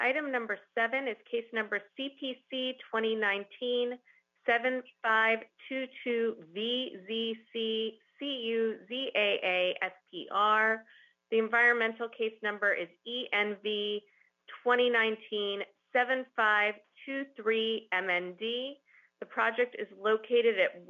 Item number 7 is case number CPC 2019-7522VZC CUZAA SPR. The environmental case number is ENV 2019-7523MND. The project is located at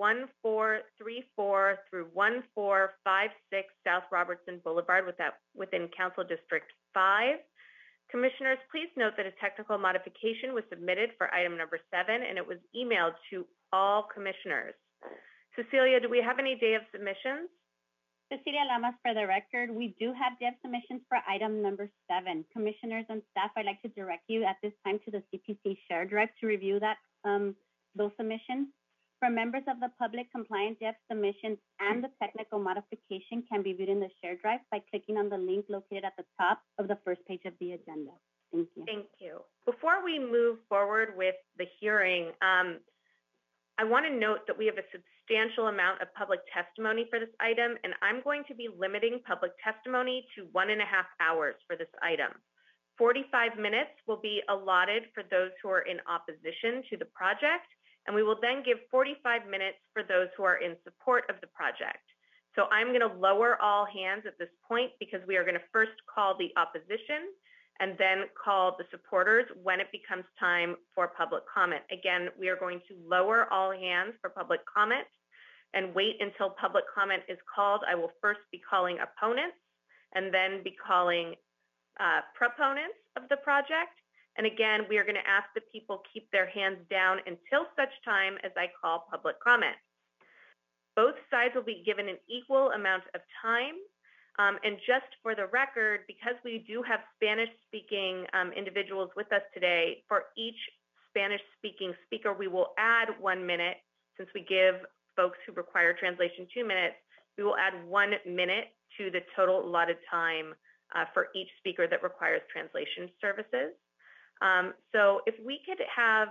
1434 through 1456 South Robertson Boulevard within Council District 5. Commissioners, please note that a technical modification was submitted for item number 7 and it was emailed to all commissioners. Cecilia, do we have any day of submissions? Cecilia Lamas, for the record, we do have day of submissions for item number 7. Commissioners and staff, I'd like to direct you at this time to the CPC Share Drive to review those submissions. For members of the public, compliant day of submissions and the technical modification can be viewed in the Share Drive by clicking on the link located at the top of the first page of the agenda. Thank you. Thank you. Before we move forward with the hearing, I want to note that we have a substantial amount of public testimony for this item, and I'm going to be limiting public testimony to 1.5 hours for this item. 45 minutes will be allotted for those who are in opposition to the project, and we will then give 45 minutes for those who are in support of the project. So I'm going to lower all hands at this point because we are going to first call the opposition and then call the supporters when it becomes time for public comment. Again, we are going to lower all hands for public comment and wait until public comment is called. I will first be calling opponents and then be calling proponents of the project. And again, we are going to ask the people keep their hands down until such time as I call public comment. Both sides will be given an equal amount of time. And just for the record, because we do have Spanish-speaking individuals with us today, for each Spanish-speaking speaker, we will add 1 minute. Since we give folks who require translation 2 minutes, we will add 1 minute to the total allotted time for each speaker that requires translation services. So if we could have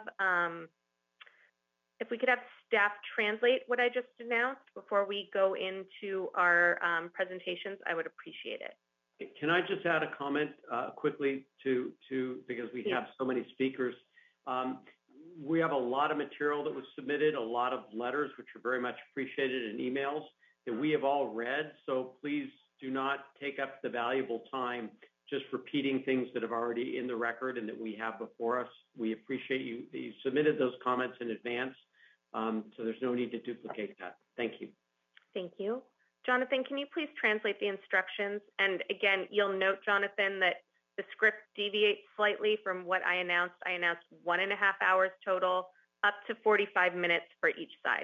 staff translate what I just announced before we go into our presentations, I would appreciate it. Can I just add a comment quickly because we have so many speakers. We have a lot of material that was submitted, a lot of letters, which are very much appreciated, and emails that we have all read. So please do not take up the valuable time just repeating things that have already in the record and that we have before us. We appreciate you submitted those comments in advance. So there's no need to duplicate that. Thank you. Thank you. Jonathan, can you please translate the instructions? And again, you'll note, Jonathan, that the script deviates slightly from what I announced. I announced 1.5 hours total, up to 45 minutes for each side.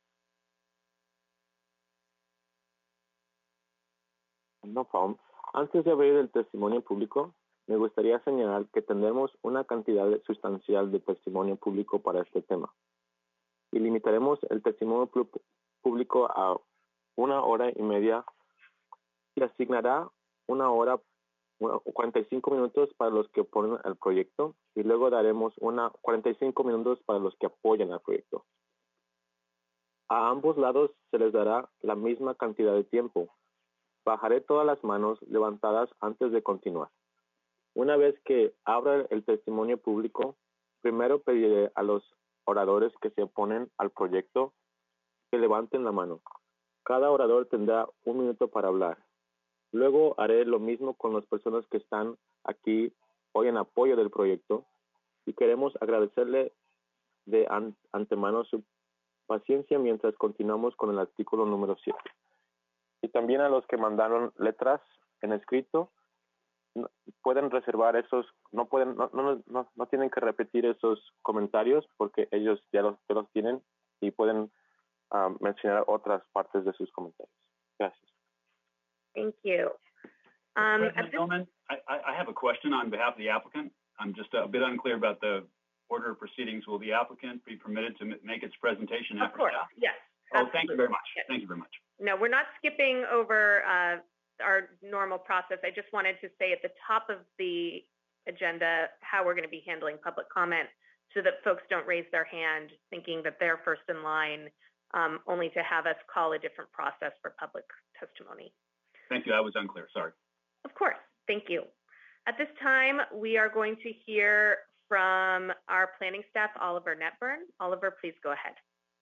No problem. Antes de abrir el testimonio público, me gustaría señalar que tendremos una cantidad sustancial de testimonio público para este tema. Y limitaremos el testimonio público a 1 hora y media y asignará 1 hora, 45 minutos para los que oponen al proyecto y luego daremos 45 minutos para los que apoyan al proyecto. A ambos lados se les dará la misma cantidad de tiempo. Bajaré todas las manos levantadas antes de continuar. Una vez que abra el testimonio público, primero pediré a los oradores que se oponen al proyecto que levanten la mano. Cada orador tendrá 1 minuto para hablar. Luego haré lo mismo con las personas que están aquí hoy en apoyo del proyecto y queremos agradecerle de antemano su paciencia mientras continuamos con el artículo número 7. Y también a los que mandaron letras en escrito, pueden reservar esos, no tienen que repetir esos comentarios porque ellos ya los tienen y pueden mencionar otras partes de sus comentarios. Gracias. Thank you. Gentlemen, I have a question on behalf of the applicant. I'm just a bit unclear about the order of proceedings. Will the applicant be permitted to make its presentation after staff? Of course, yes. Oh, thank you very much. Yes. Thank you very much. No, we're not skipping over our normal process. I just wanted to say at the top of the agenda how we're going to be handling public comment so that folks don't raise their hand thinking that they're first in line, only to have us call a different process for public testimony. Thank you. I was unclear. Sorry. Of course. Thank you. At this time, we are going to hear from our planning staff, Oliver Netburn. Oliver, please go ahead.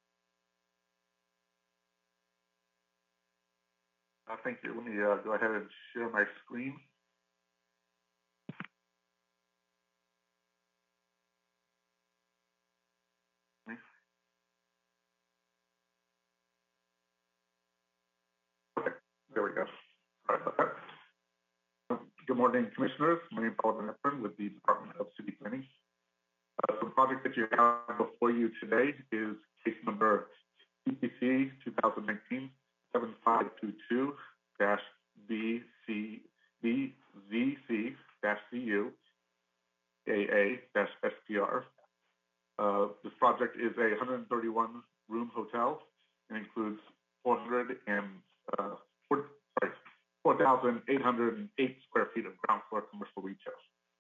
Thank you. Let me go ahead and share my screen. Okay, there we go. Sorry about that. Good morning, Commissioners. My name is Oliver Netburn with the Department of City Planning. The project that you have before you today is case number CPC 2019-7522-BZC-CU AA-SPR. This project is a 131-room hotel and includes 4,808 square feet of ground floor commercial retail.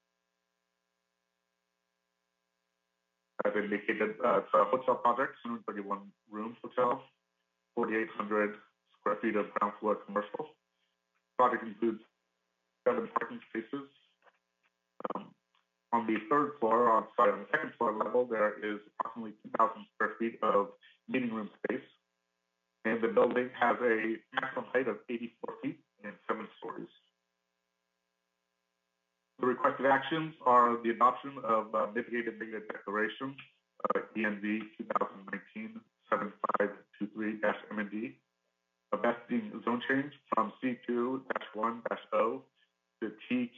As indicated, it's a hotel project, 131-room hotel, 4,800 square feet of ground floor commercial. Project includes 7 parking spaces. On the third floor, on the second floor level, there is approximately 2,000 square feet of meeting room space. And the building has a maximum height of 84 feet and 7 stories. The requested actions are the adoption of mitigated negative declaration, ENV 2019-7523-MND, a vesting zone change from C2-1-0 to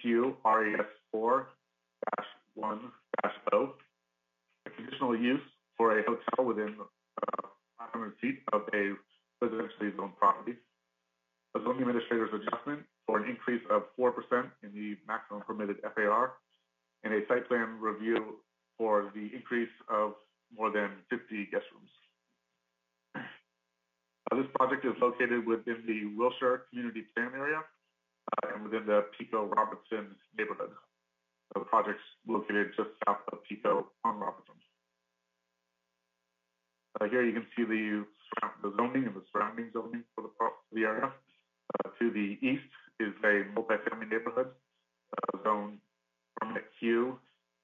TQRAS4-1-0, a conditional use for a hotel within 500 feet of a residentially zoned property, a zoning administrator's adjustment for an increase of 4% in the maximum permitted FAR, and a site plan review for the increase of more than 50 guest rooms. This project is located within the Wilshire Community Plan area and within the Pico Robertson neighborhood. The project's located just south of Pico on Robertson. Here you can see the zoning and the surrounding zoning for the area. To the east is a multifamily neighborhood, zone permit Q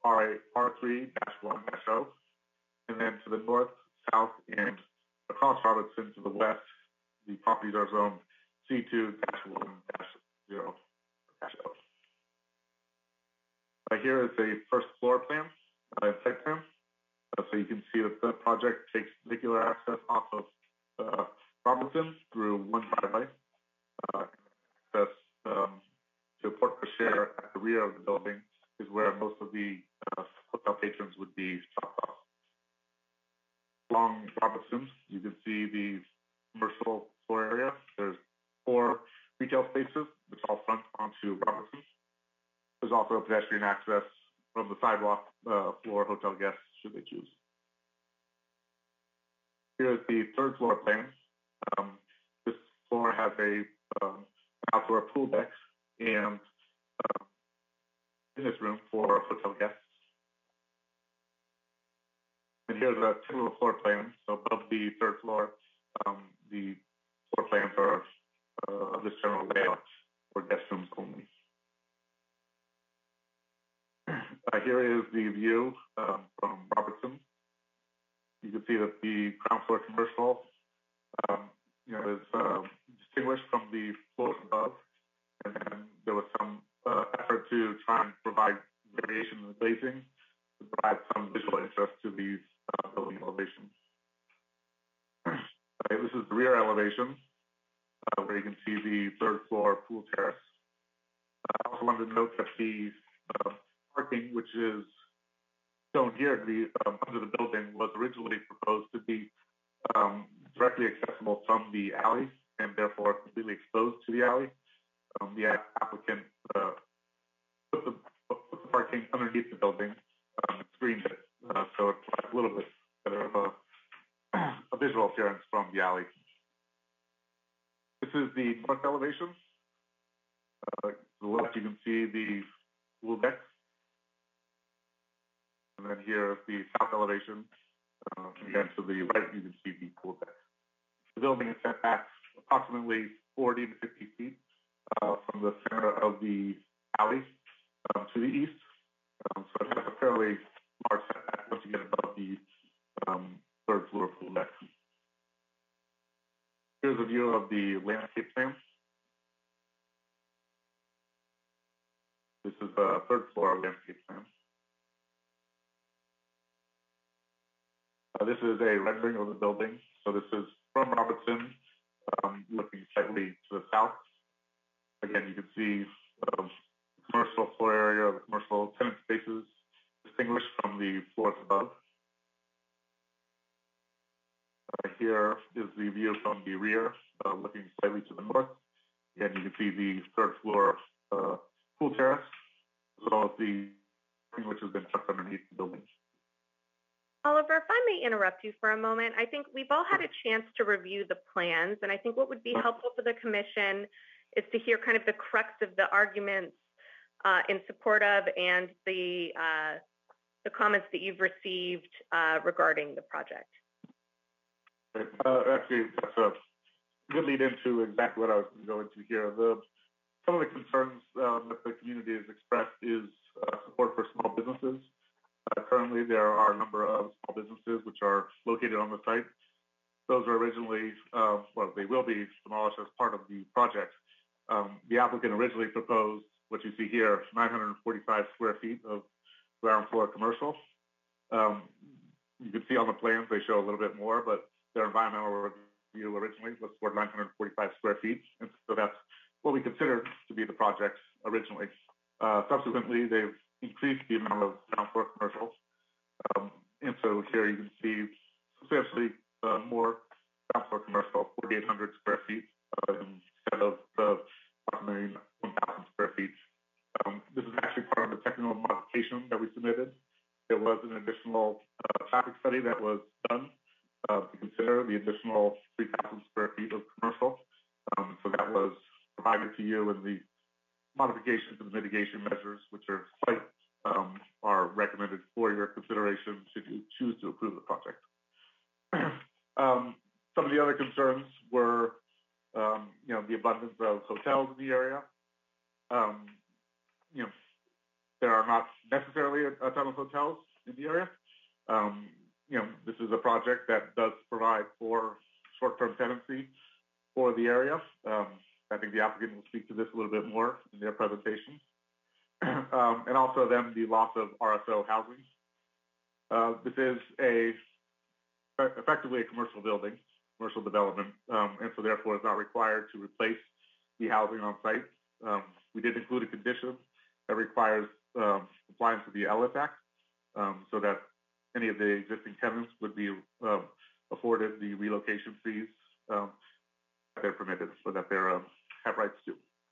R3-1-0, and then to the north, south, and across Robertson to the west, the properties are zoned C2-1-0. Here is a first floor plan, site plan. So you can see that the project takes vehicular access off of Robertson through one driveway. Access to Port Cochere at the rear of the building is where most of the hotel patrons would be stopped off. Along Robertson, you can see the commercial floor area. There's 4 retail spaces which all front onto Robertson. There's also pedestrian access from the sidewalk for hotel guests should they choose. Here is the third floor plan. This floor has a outdoor pool deck and fitness room for hotel guests. And here's a typical floor plan. So above the third floor, the floor plans are of this general layout for guest rooms only. Here is the view from Robertson. You can see that the ground floor commercial is distinguished from the floors above, and then there was some effort to try and provide variation in the glazing to provide some visual interest to these building elevations. This is the rear elevation where you can see the third floor pool terrace. I also wanted to note that the parking, which is shown here under the building, was originally proposed to be directly accessible from the alley and therefore completely exposed to the alley. The applicant put the parking underneath the building and screened it, so it provides a little bit better of a visual appearance from the alley. This is the north elevation. To the left, you can see the pool deck. And then here is the south elevation. Again, to the right, you can see the pool deck. The building is set back approximately 40 to 50 feet from the center of the alley. to the east. So it has a fairly large setback once you get above the third floor pool deck. Here's a view of the landscape plan. This is the third floor landscape plan. This is a rendering of the building. So this is from Robertson, looking slightly to the south. Again, you can see commercial floor area, the commercial tenant spaces distinguished from the floors above. Here is the view from the rear, looking slightly to the north. Again, you can see the third floor pool terrace, as well as the which has been tucked underneath the building. Oliver, if I may interrupt you for a moment, I think we've all had a chance to review the plans, and I think what would be helpful for the commission is to hear kind of the crux of the arguments in support of and the comments that you've received regarding the project. Actually, that's a good lead into exactly what I was going to go into here. Some of the concerns that the community has expressed is support for small businesses. Currently, there are a number of small businesses which are located on the site. Those are originally, well, they will be demolished as part of the project. The applicant originally proposed what you see here, 945 square feet of ground floor commercial. You can see on the plans, they show a little bit more, but their environmental review originally was for 945 square feet. And so that's what we considered to be the project originally. Subsequently, they've increased the amount of ground floor commercial. And so here you can see substantially more ground floor commercial, 4,800 square feet instead of the approximately 1,000 square feet. This is actually part of the technical modification that we submitted. There was an additional traffic study that was done to consider the additional 3,000 square feet of commercial. So that was provided to you in the modifications and mitigation measures, which are slight, are recommended for your consideration should you choose to approve the project. Some of the other concerns were, the abundance of hotels in the area. There are not necessarily a ton of hotels in the area. This is a project that does provide for short-term tenancy for the area. I think the applicant will speak to this a little bit more in their presentation. And also then the loss of RSO housing. This is effectively a commercial building, commercial development, and so therefore is not required to replace the housing on site. We did include a condition that requires compliance with the Ellis Act, so that any of the existing tenants would be afforded the relocation fees that they're permitted, so that they have rights to.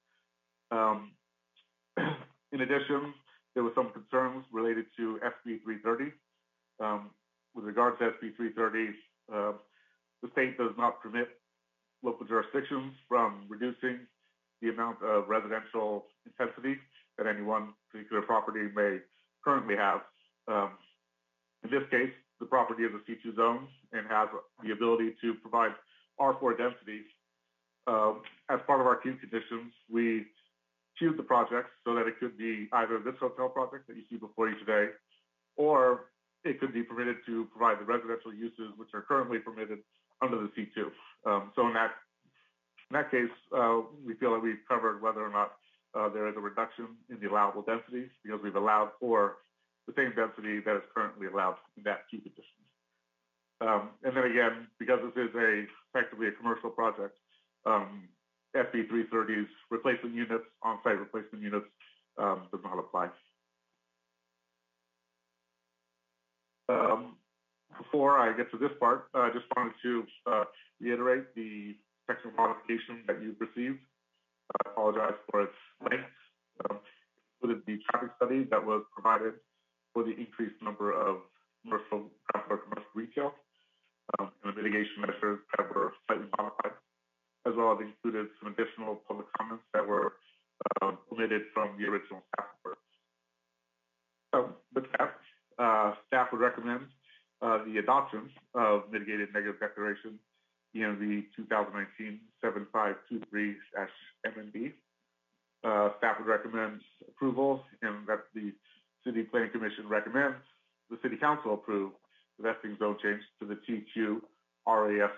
In addition, there were some concerns related to SB 330. With regards to SB 330, the state does not permit local jurisdictions from reducing the amount of residential intensity that any one particular property may currently have. In this case, the property is a C2 zone and has the ability to provide R4 density. As part of our queue conditions, we queued the project so that it could be either this hotel project that you see before you today, or it could be permitted to provide the residential uses which are currently permitted under the C2. So in that case, we feel that we've covered whether or not there is a reduction in the allowable density, because we've allowed for the same density that is currently allowed in that queue condition. And then again, because this is effectively a commercial project, SB 330's replacement units, on-site replacement units, does not apply. Before I get to this part, I just wanted to reiterate the technical modification that you've received. I apologize for its length. Included the traffic study that was provided for the increased number of commercial retail, and the mitigation measures that were slightly modified, as well as included some additional public comments that were omitted from the original staff report. With that, staff would recommend the adoption of mitigated negative declaration in the 2019-7523-MNB. Staff would recommend approval, and that the City Planning Commission recommends the City Council approve the vesting zone change to the TQ RAS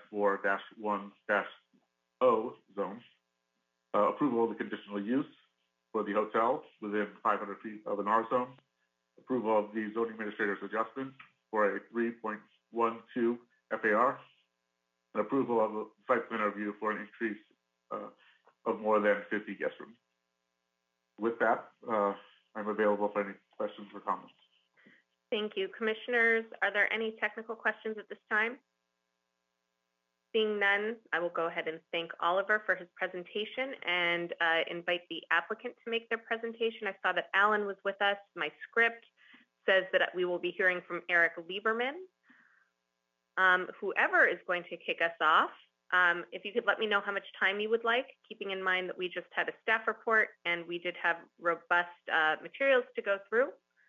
4-1-0 zone. Approval of the conditional use for the hotel within 500 feet of an R zone. Approval of the zoning administrator's adjustment for a 3.12 FAR. And approval of a site plan review for an increase of more than 50 guest rooms. With that, I'm available for any questions or comments. Thank you. Commissioners, are there any technical questions at this time? Seeing none, I will go ahead and thank Oliver for his presentation and invite the applicant to make their presentation. I saw that Alan was with us. My script says that we will be hearing from Eric Lieberman. Whoever is going to kick us off, if you could let me know how much time you would like, keeping in mind that we just had a staff report and we did have robust materials to go through.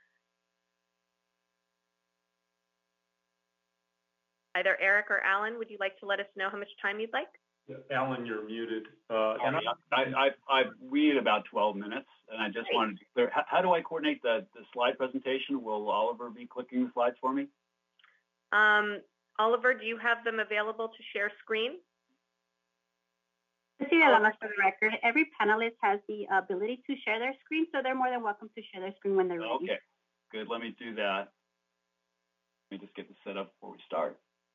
Either Eric or Alan, would you like to let us know how much time you'd like? Yeah, Alan, you're muted. We need about 12 minutes, and I just wanted to clear, how do I coordinate the slide presentation? Will Oliver be clicking the slides for me? Oliver, do you have them available to share screen? Cecilia Lamas for the record. Every panelist has the ability to share their screen, so they're more than welcome to share their screen when they're ready. Okay, good. Let me do that. Let me just get this set up before we start.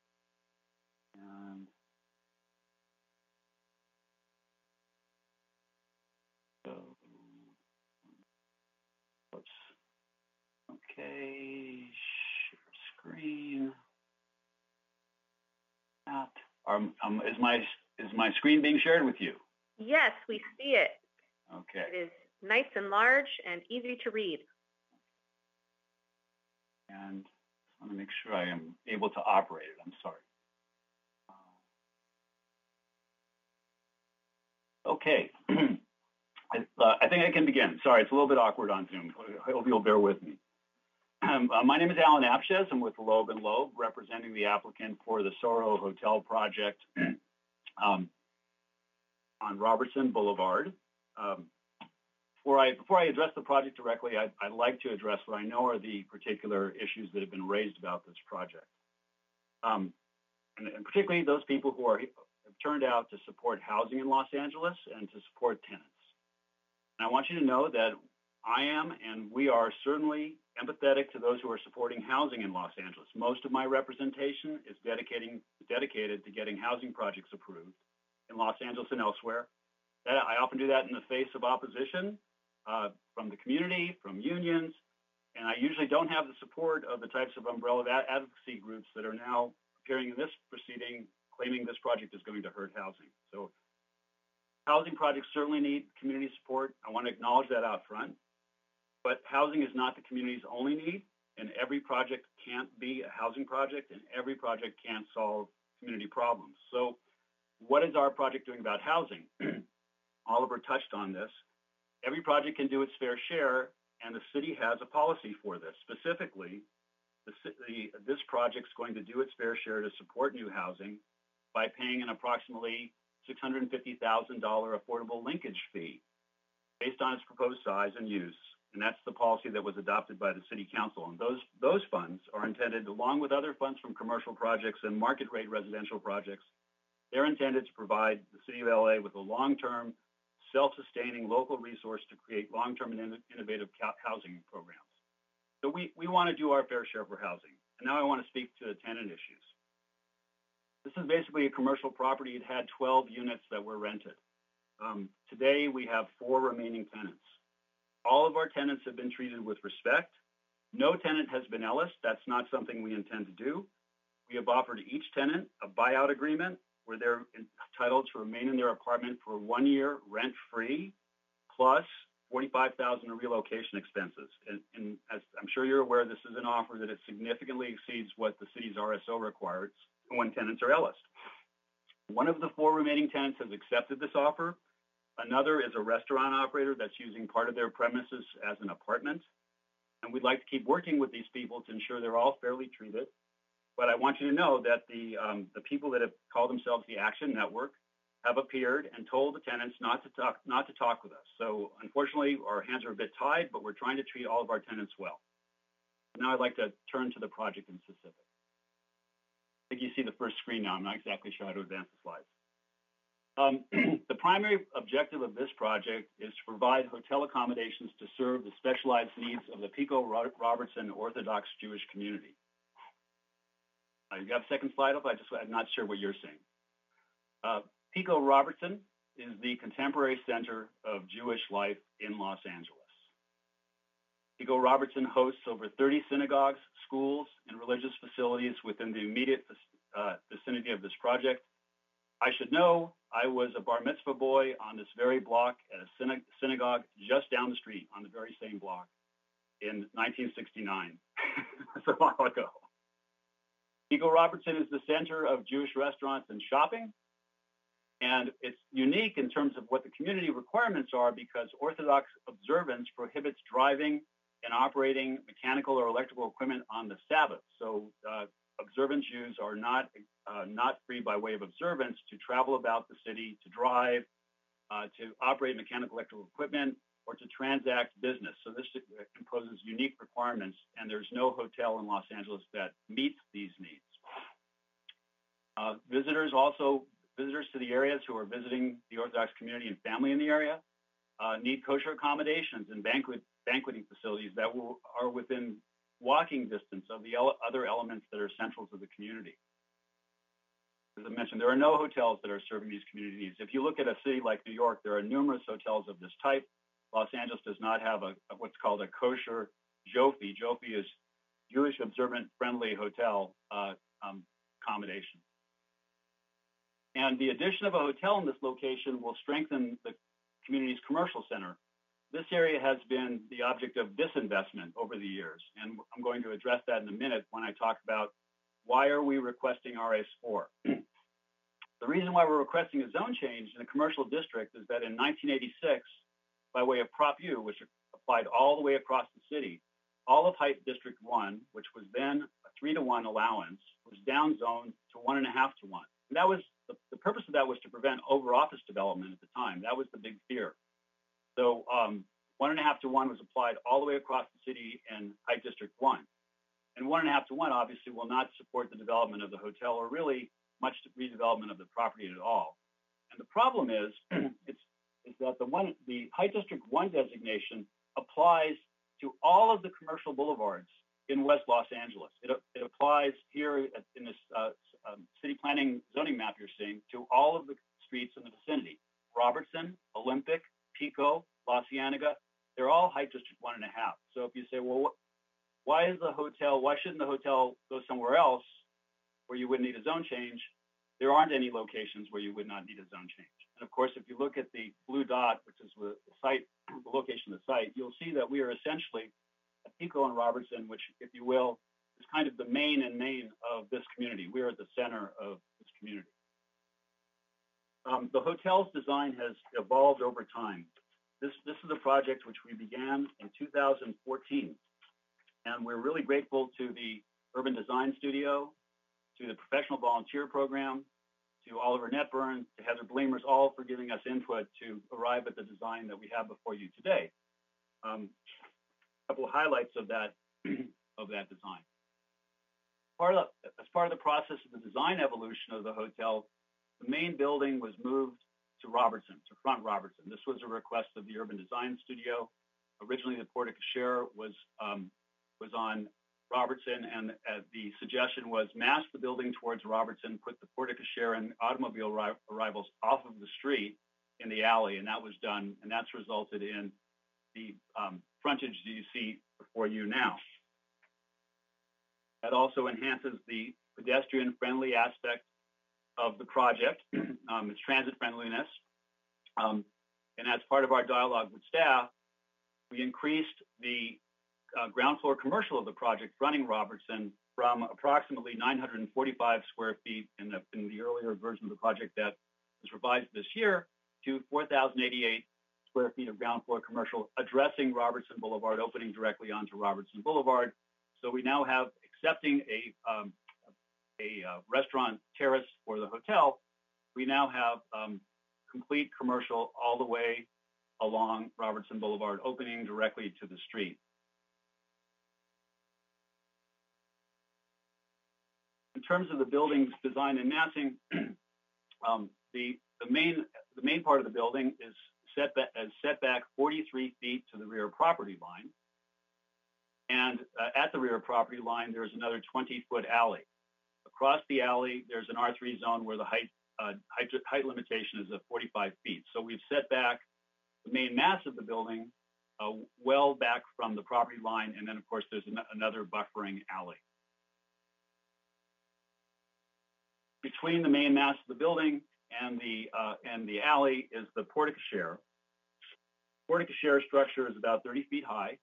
And so, okay, share screen. Is my screen being shared with you? Yes, we see it. Okay. It is nice and large and easy to read. And I want to make sure I am able to operate it. I'm sorry. Okay. I think I can begin. Sorry, it's a little bit awkward on Zoom. I hope you'll bear with me. My name is Alan Apshes. I'm with Loeb & Loeb, representing the applicant for the Soho Hotel project on Robertson Boulevard. Before I address the project directly, I'd like to address what I know are the particular issues that have been raised about this project. And particularly those people who have turned out to support housing in Los Angeles and to support tenants. And I want you to know that I am, and we are certainly empathetic to those who are supporting housing in Los Angeles. Most of my representation is dedicated to getting housing projects approved in Los Angeles and elsewhere. I often do that in the face of opposition from the community, from unions, and I usually don't have the support of the types of umbrella advocacy groups that are now appearing in this proceeding, claiming this project is going to hurt housing. So housing projects certainly need community support. I want to acknowledge that out front. But housing is not the community's only need, and every project can't be a housing project, and every project can't solve community problems. So what is our project doing about housing? Oliver touched on this. Every project can do its fair share, and the city has a policy for this. Specifically, this project's going to do its fair share to support new housing by paying an approximately $650,000 affordable linkage fee based on its proposed size and use. And that's the policy that was adopted by the City Council. And those funds are intended, along with other funds from commercial projects and market rate residential projects, they're intended to provide the City of LA with a long-term, self-sustaining local resource to create long-term and innovative housing programs. So we want to do our fair share for housing. And now I want to speak to the tenant issues. This is basically a commercial property. It had 12 units that were rented. Today, we have 4 remaining tenants. All of our tenants have been treated with respect. No tenant has been Ellis. That's not something we intend to do. We have offered each tenant a buyout agreement where they're entitled to remain in their apartment for 1 year rent-free, plus $45,000 in relocation expenses. And as I'm sure you're aware, this is an offer that it significantly exceeds what the city's RSO requires when tenants are Ellis. One of the 4 remaining tenants has accepted this offer. Another is a restaurant operator that's using part of their premises as an apartment. And we'd like to keep working with these people to ensure they're all fairly treated. But I want you to know that the people that have called themselves the Action Network have appeared and told the tenants not to talk with us. So unfortunately, our hands are a bit tied, but we're trying to treat all of our tenants well. Now I'd like to turn to the project in specific. I think you see the first screen now. I'm not exactly sure how to advance the slides. The primary objective of this project is to provide hotel accommodations to serve the specialized needs of the Pico Robertson Orthodox Jewish community. You got a second slide up? I'm not sure what you're seeing. Pico Robertson is the contemporary center of Jewish life in Los Angeles. Pico Robertson hosts over 30 synagogues, schools, and religious facilities within the immediate vicinity of this project. I should know, I was a bar mitzvah boy on this very block at a synagogue just down the street on the very same block in 1969. That's a while ago. Pico Robertson is the center of Jewish restaurants and shopping, and it's unique in terms of what the community requirements are because Orthodox observance prohibits driving and operating mechanical or electrical equipment on the Sabbath. So observant Jews are not free by way of observance to travel about the city, to drive, to operate mechanical electrical equipment, or to transact business. So this imposes unique requirements, and there's no hotel in Los Angeles that meets these needs. Visitors to the areas who are visiting the Orthodox community and family in the area need kosher accommodations and banqueting facilities that are within walking distance of the other elements that are central to the community. As I mentioned, there are no hotels that are serving these community needs. If you look at a city like New York, there are numerous hotels of this type. Los Angeles does not have what's called a kosher JOFI. JOFI is Jewish Observant Friendly Hotel accommodation. And the addition of a hotel in this location will strengthen the community's commercial center. This area has been the object of disinvestment over the years, and I'm going to address that in a minute when I talk about why are we requesting RS4. The reason why we're requesting a zone change in a commercial district is that in 1986, by way of Prop U, which applied all the way across the city, all of Heights District 1, which was then a 3-to-1 allowance, was downzoned to 1.5-to-1. And that was the purpose of that was to prevent over-office development at the time. That was the big fear. So 1.5-to-1 was applied all the way across the city in Heights District 1. And 1.5-to-1 obviously will not support the development of the hotel or really much redevelopment of the property at all. And the problem is, is that the Heights District 1 designation applies to all of the commercial boulevards in West Los Angeles. It applies here in this city planning zoning map you're seeing to all of the streets in the vicinity. Robertson, Olympic, Pico, La Cienega, they're all Heights District 1.5. So if you say, well, why shouldn't the hotel go somewhere else where you wouldn't need a zone change? There aren't any locations where you would not need a zone change. And of course, if you look at the blue dot, which is the location of the site, you'll see that we are essentially at Pico and Robertson, which, if you will, is kind of the main of this community. We are at the center of this community. The hotel's design has evolved over time. This is a project which we began in 2014, and we're really grateful to the Urban Design Studio, to the Professional Volunteer Program, to Oliver Netburn, to Heather Bleemers, all for giving us input to arrive at the design that we have before you today. A couple of highlights of that design. As part of the process of the design evolution of the hotel, the main building was moved to Robertson, to Front Robertson. This was a request of the Urban Design Studio. Originally, the porte cochere was on Robertson, and the suggestion was mass the building towards Robertson, put the porte cochere and automobile arrivals off of the street in the alley, and that was done, and that's resulted in the frontage that you see before you now. That also enhances the pedestrian-friendly aspect of the project, its transit friendliness. And as part of our dialogue with staff, we increased the ground floor commercial of the project running Robertson from approximately 945 square feet in the earlier version of the project that was revised this year to 4,088 square feet of ground floor commercial addressing Robertson Boulevard, opening directly onto Robertson Boulevard. So we now have, accepting a restaurant terrace for the hotel, we now have complete commercial all the way along Robertson Boulevard, opening directly to the street. In terms of the building's design and massing, the main part of the building is set back 43 feet to the rear property line. And at the rear property line, there's another 20-foot alley. Across the alley, there's an R3 zone where the height limitation is at 45 feet. So we've set back the main mass of the building well back from the property line, and then of course there's another buffering alley. Between the main mass of the building and the alley is the porte-cochere. Porte-cochere structure is about 30 feet high.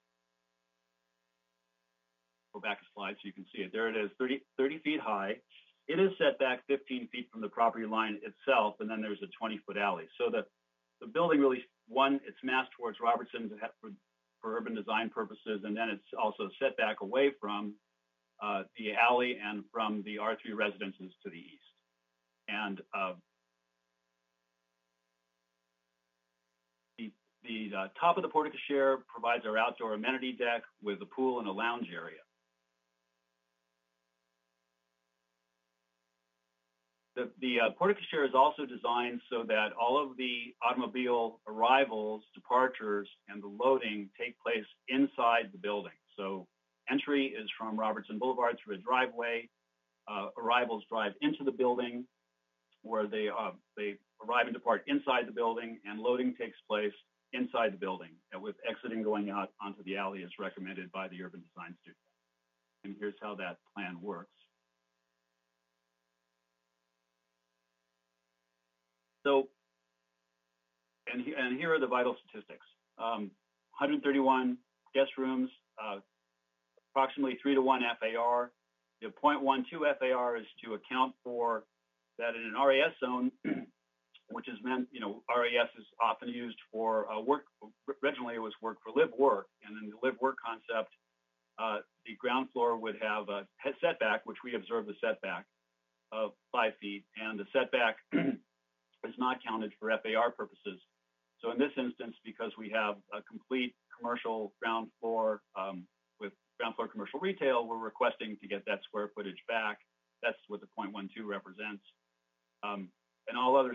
Go back a slide so you can see it. There it is, 30 feet high. It is set back 15 feet from the property line itself, and then there's a 20-foot alley. So the building really, one, it's massed towards Robertson for urban design purposes, and then it's also set back away from the alley and from the R3 residences to the east. And the top of the porte-cochere provides our outdoor amenity deck with a pool and a lounge area. The porte-cochere is also designed so that all of the automobile arrivals, departures, and the loading take place inside the building. So entry is from Robertson Boulevard through a driveway. Arrivals drive into the building, where they arrive and depart inside the building, and loading takes place inside the building, with exiting going out onto the alley as recommended by the urban design studio. And here's how that plan works. So, and here are the vital statistics. 131 guest rooms, approximately 3-to-1 FAR. The 0.12 FAR is to account for that in an RAS zone, which is meant, RAS is often used for work. Originally, it was work for live work, and in the live work concept, the ground floor would have a setback, which we observe the setback of 5 feet, and the setback is not counted for FAR purposes. So in this instance, because we have a complete commercial ground floor with ground floor commercial retail, we're requesting to get that square footage back. That's what the 0.12 represents. In all other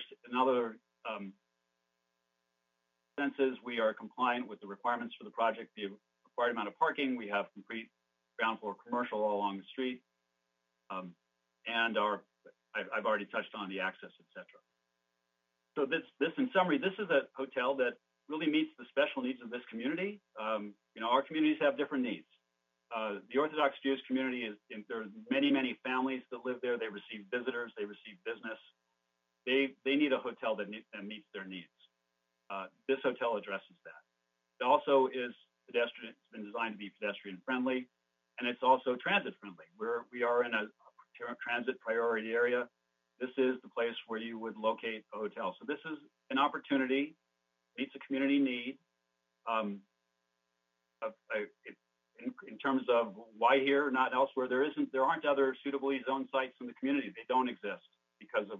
senses, we are compliant with the requirements for the project, the required amount of parking. We have complete ground floor commercial all along the street. And I've already touched on the access, et cetera. So this, in summary, this is a hotel that really meets the special needs of this community. Our communities have different needs. The Orthodox Jewish community there are many, many families that live there. They receive visitors, they receive business. They need a hotel that meets their needs. This hotel addresses that. It also is pedestrian. It's been designed to be pedestrian friendly, and it's also transit friendly. We are in a transit priority area. This is the place where you would locate a hotel. So this is an opportunity, meets a community need. In terms of why here, not elsewhere, there aren't other suitably zoned sites in the community. They don't exist because of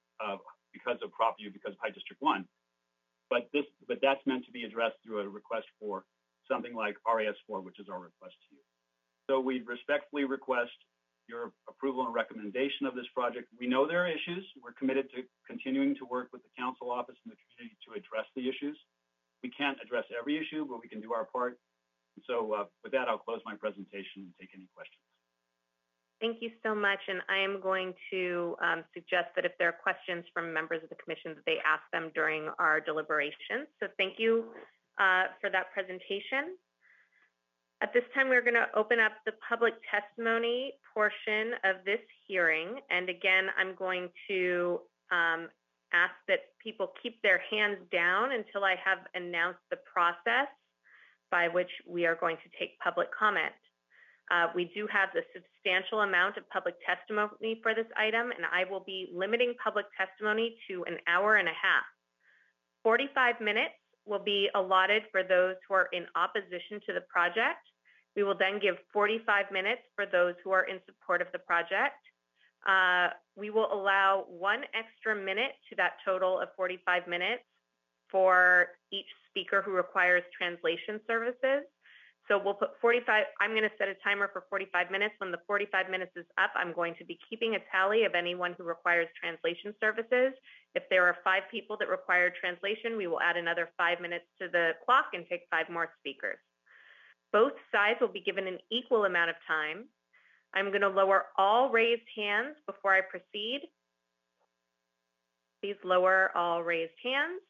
High District 1. But that's meant to be addressed through a request for something like RAS4, which is our request to you. So we respectfully request your approval and recommendation of this project. We know there are issues. We're committed to continuing to work with the council office and the community to address the issues. We can't address every issue, but we can do our part. And so with that, I'll close my presentation and take any questions. Thank you so much. And I am going to suggest that if there are questions from members of the commission, that they ask them during our deliberations. So thank you for that presentation. At this time, we're going to open up the public testimony portion of this hearing. And again, I'm going to ask that people keep their hands down until I have announced the process by which we are going to take public comment. We do have a substantial amount of public testimony for this item, and I will be limiting public testimony to an hour and a half. 45 minutes will be allotted for those who are in opposition to the project. We will then give 45 minutes for those who are in support of the project. We will allow 1 extra minute to that total of 45 minutes for each speaker who requires translation services. So we'll put 45, I'm going to set a timer for 45 minutes. When the 45 minutes is up, I'm going to be keeping a tally of anyone who requires translation services. If there are 5 people that require translation, we will add another 5 minutes to the clock and take 5 more speakers. Both sides will be given an equal amount of time. I'm going to lower all raised hands before I proceed. Please lower all raised hands.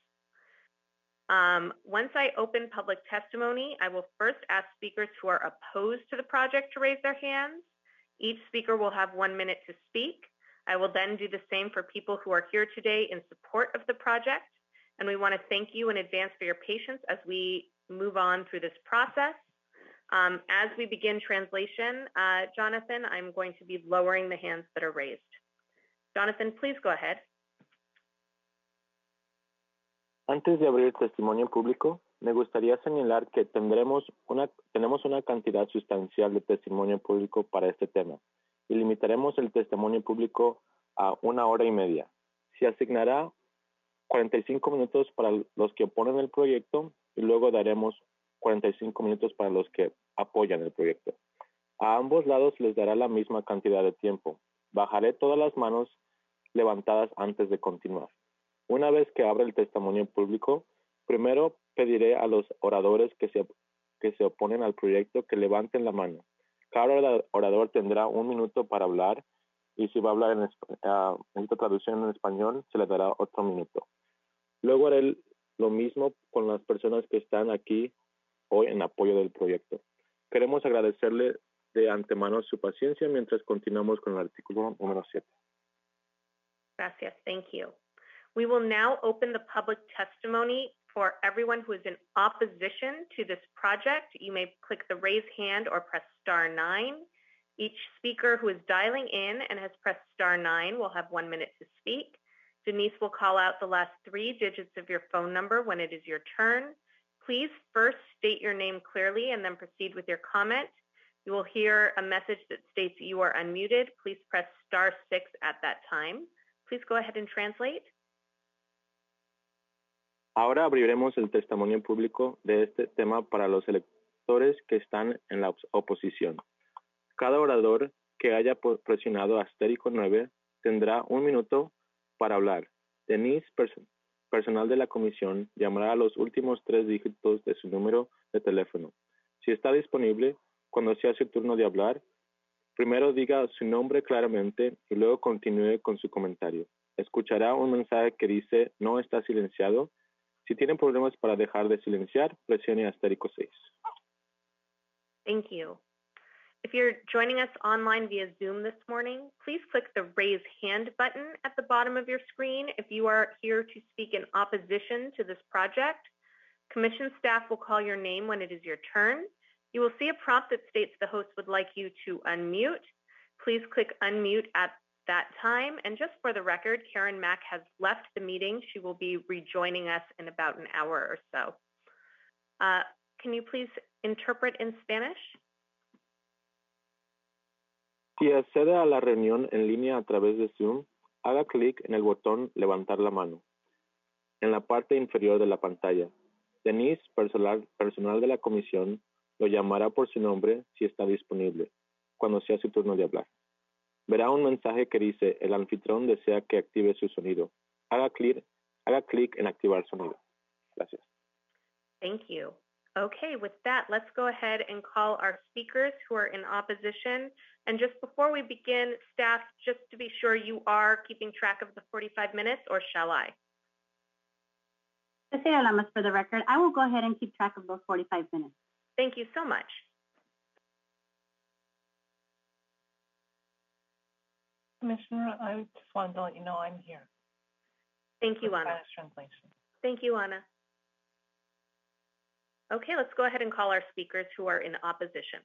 Once I open public testimony, I will first ask speakers who are opposed to the project to raise their hands. Each speaker will have 1 minute to speak. I will then do the same for people who are here today in support of the project. And we want to thank you in advance for your patience as we move on through this process. As we begin translation, Jonathan, I'm going to be lowering the hands that are raised. Jonathan, please go ahead. Antes de abrir el testimonio público, me gustaría señalar que tenemos una cantidad sustancial de testimonio público para este tema y limitaremos el testimonio público a 1 hora y media. Se asignará 45 minutos para los que oponen el proyecto y luego daremos 45 minutos para los que apoyan el proyecto. A ambos lados les dará la misma cantidad de tiempo. Bajaré todas las manos levantadas antes de continuar. Una vez que abra el testimonio público, primero pediré a los oradores que se oponen al proyecto que levanten la mano. Cada orador tendrá 1 minuto para hablar y si va a hablar en esta traducción en español, se le dará otro minuto. Luego haré lo mismo con las personas que están aquí hoy en apoyo del proyecto. Queremos agradecerle de antemano su paciencia mientras continuamos con el artículo número 7. Gracias. Thank you. We will now open the public testimony for everyone who is in opposition to this project. You may click the raise hand or press *9. Each speaker who is dialing in and has pressed *9 will have 1 minute to speak. Denise will call out the last 3 digits of your phone number when it is your turn. Please first state your name clearly and then proceed with your comment. You will hear a message that states you are unmuted. Please press *6 at that time. Please go ahead and translate. Ahora abriremos el testimonio público de este tema para los electores que están en la oposición. Cada orador que haya presionado asterisco 9 tendrá 1 minuto para hablar. Denise, personal de la comisión, llamará a los últimos 3 dígitos de su número de teléfono. Si está disponible, cuando sea su turno de hablar, primero diga su nombre claramente y luego continúe con su comentario. Escuchará un mensaje que dice no está silenciado. Si tienen problemas para dejar de silenciar, presione asterisco 6. Thank you. If you're joining us online via Zoom this morning, please click the raise hand button at the bottom of your screen if you are here to speak in opposition to this project. Commission staff will call your name when it is your turn. You will see a prompt that states the host would like you to unmute. Please click unmute at that time. And just for the record, Karen Mack has left the meeting. She will be rejoining us in about an hour or so. Can you please interpret in Spanish? Si accede a la reunión en línea a través de Zoom, haga clic en el botón levantar la mano en la parte inferior de la pantalla. Denise, personal de la comisión, lo llamará por su nombre si está disponible, cuando sea su turno de hablar. Verá un mensaje que dice, el anfitrión desea que active su sonido. Haga clic en activar sonido. Gracias. Thank you. Okay, with that, let's go ahead and call our speakers who are in opposition. And just before we begin, staff, just to be sure you are keeping track of the 45 minutes, or shall I? Cecilia Lamas, for the record, I will go ahead and keep track of those 45 minutes. Thank you so much. Commissioner, I just wanted to let you know I'm here. Thank you, Anna. Spanish translation. Thank you, Anna. Okay, let's go ahead and call our speakers who are in opposition.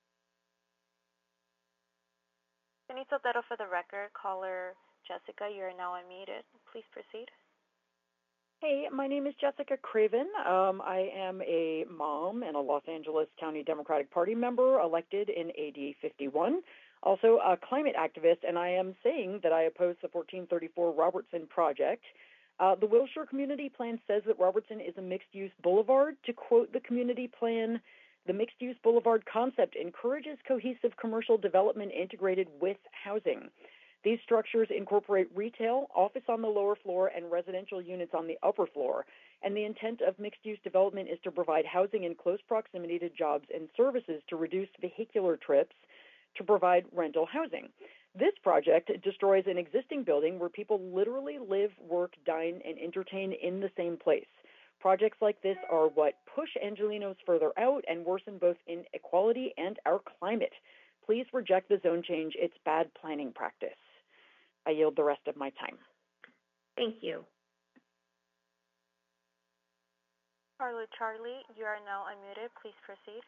Denise Otero for the record. Caller Jessica, you are now unmuted. Please proceed. Hey, my name is Jessica Craven. I am a mom and a Los Angeles County Democratic Party member elected in AD 51. Also a climate activist, and I am saying that I oppose the 1434 Robertson project. The Wilshire Community Plan says that Robertson is a mixed-use boulevard. To quote the community plan, the mixed-use boulevard concept encourages cohesive commercial development integrated with housing. These structures incorporate retail, office on the lower floor, and residential units on the upper floor. And the intent of mixed-use development is to provide housing in close proximity to jobs and services to reduce vehicular trips to provide rental housing. This project destroys an existing building where people literally live, work, dine, and entertain in the same place. Projects like this are what push Angelenos further out and worsen both inequality and our climate. Please reject the zone change. It's bad planning practice. I yield the rest of my time. Thank you. Charlie, you are now unmuted. Please proceed.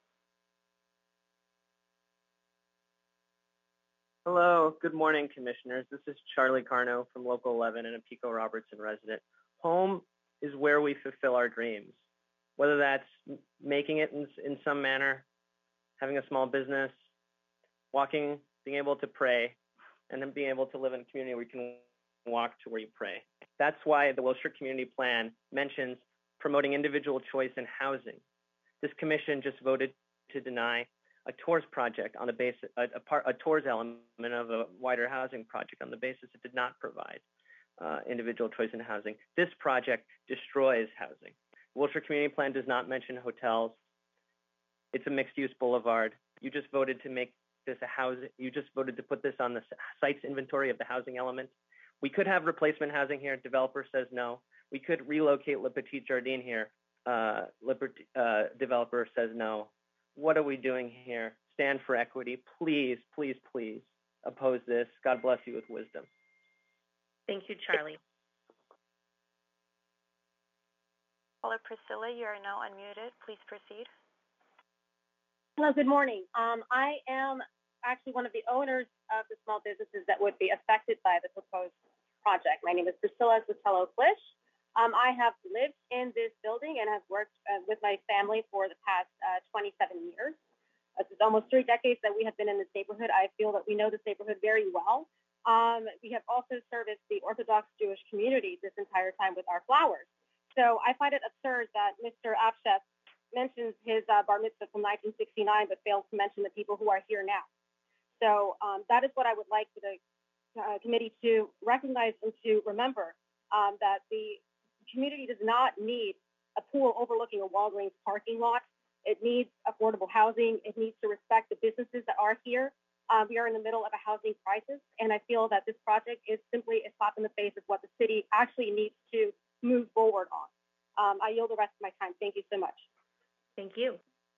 Hello, good morning, Commissioners. This is Charlie Carno from Local 11 and a Pico Robertson resident. Home is where we fulfill our dreams, whether that's making it in some manner, having a small business, walking, being able to pray, and then being able to live in a community where you can walk to where you pray. That's why the Wilshire Community Plan mentions promoting individual choice in housing. This commission just voted to deny a TORS project on the basis, a TORS element of a wider housing project on the basis it did not provide individual choice in housing. This project destroys housing. The Wilshire Community Plan does not mention hotels. It's a mixed-use boulevard. You just voted to make this a housing. You just voted to put this on the site's inventory of the housing element. We could have replacement housing here. Developer says no. We could relocate Le Petit Jardin here. Developer says no. What are we doing here? Stand for equity. Please, please, please oppose this. God bless you with wisdom. Thank you, Charlie. Caller Priscilla, you are now unmuted. Please proceed. Hello, good morning. I am actually one of the owners of the small businesses that would be affected by the proposed project. My name is Priscilla Sotelo-Flish. I have lived in this building and have worked with my family for the past 27 years. It's almost 3 decades that we have been in this neighborhood. I feel that we know this neighborhood very well. We have also serviced the Orthodox Jewish community this entire time with our flowers. So I find it absurd that Mr. Apshes mentions his bar mitzvah from 1969, but fails to mention the people who are here now. So that is what I would like for the committee to recognize and to remember, that the community does not need a pool overlooking a Walgreens parking lot. It needs affordable housing. It needs to respect the businesses that are here. We are in the middle of a housing crisis, and I feel that this project is simply a slap in the face of what the city actually needs to move forward on. I yield the rest of my time. Thank you so much. Thank you.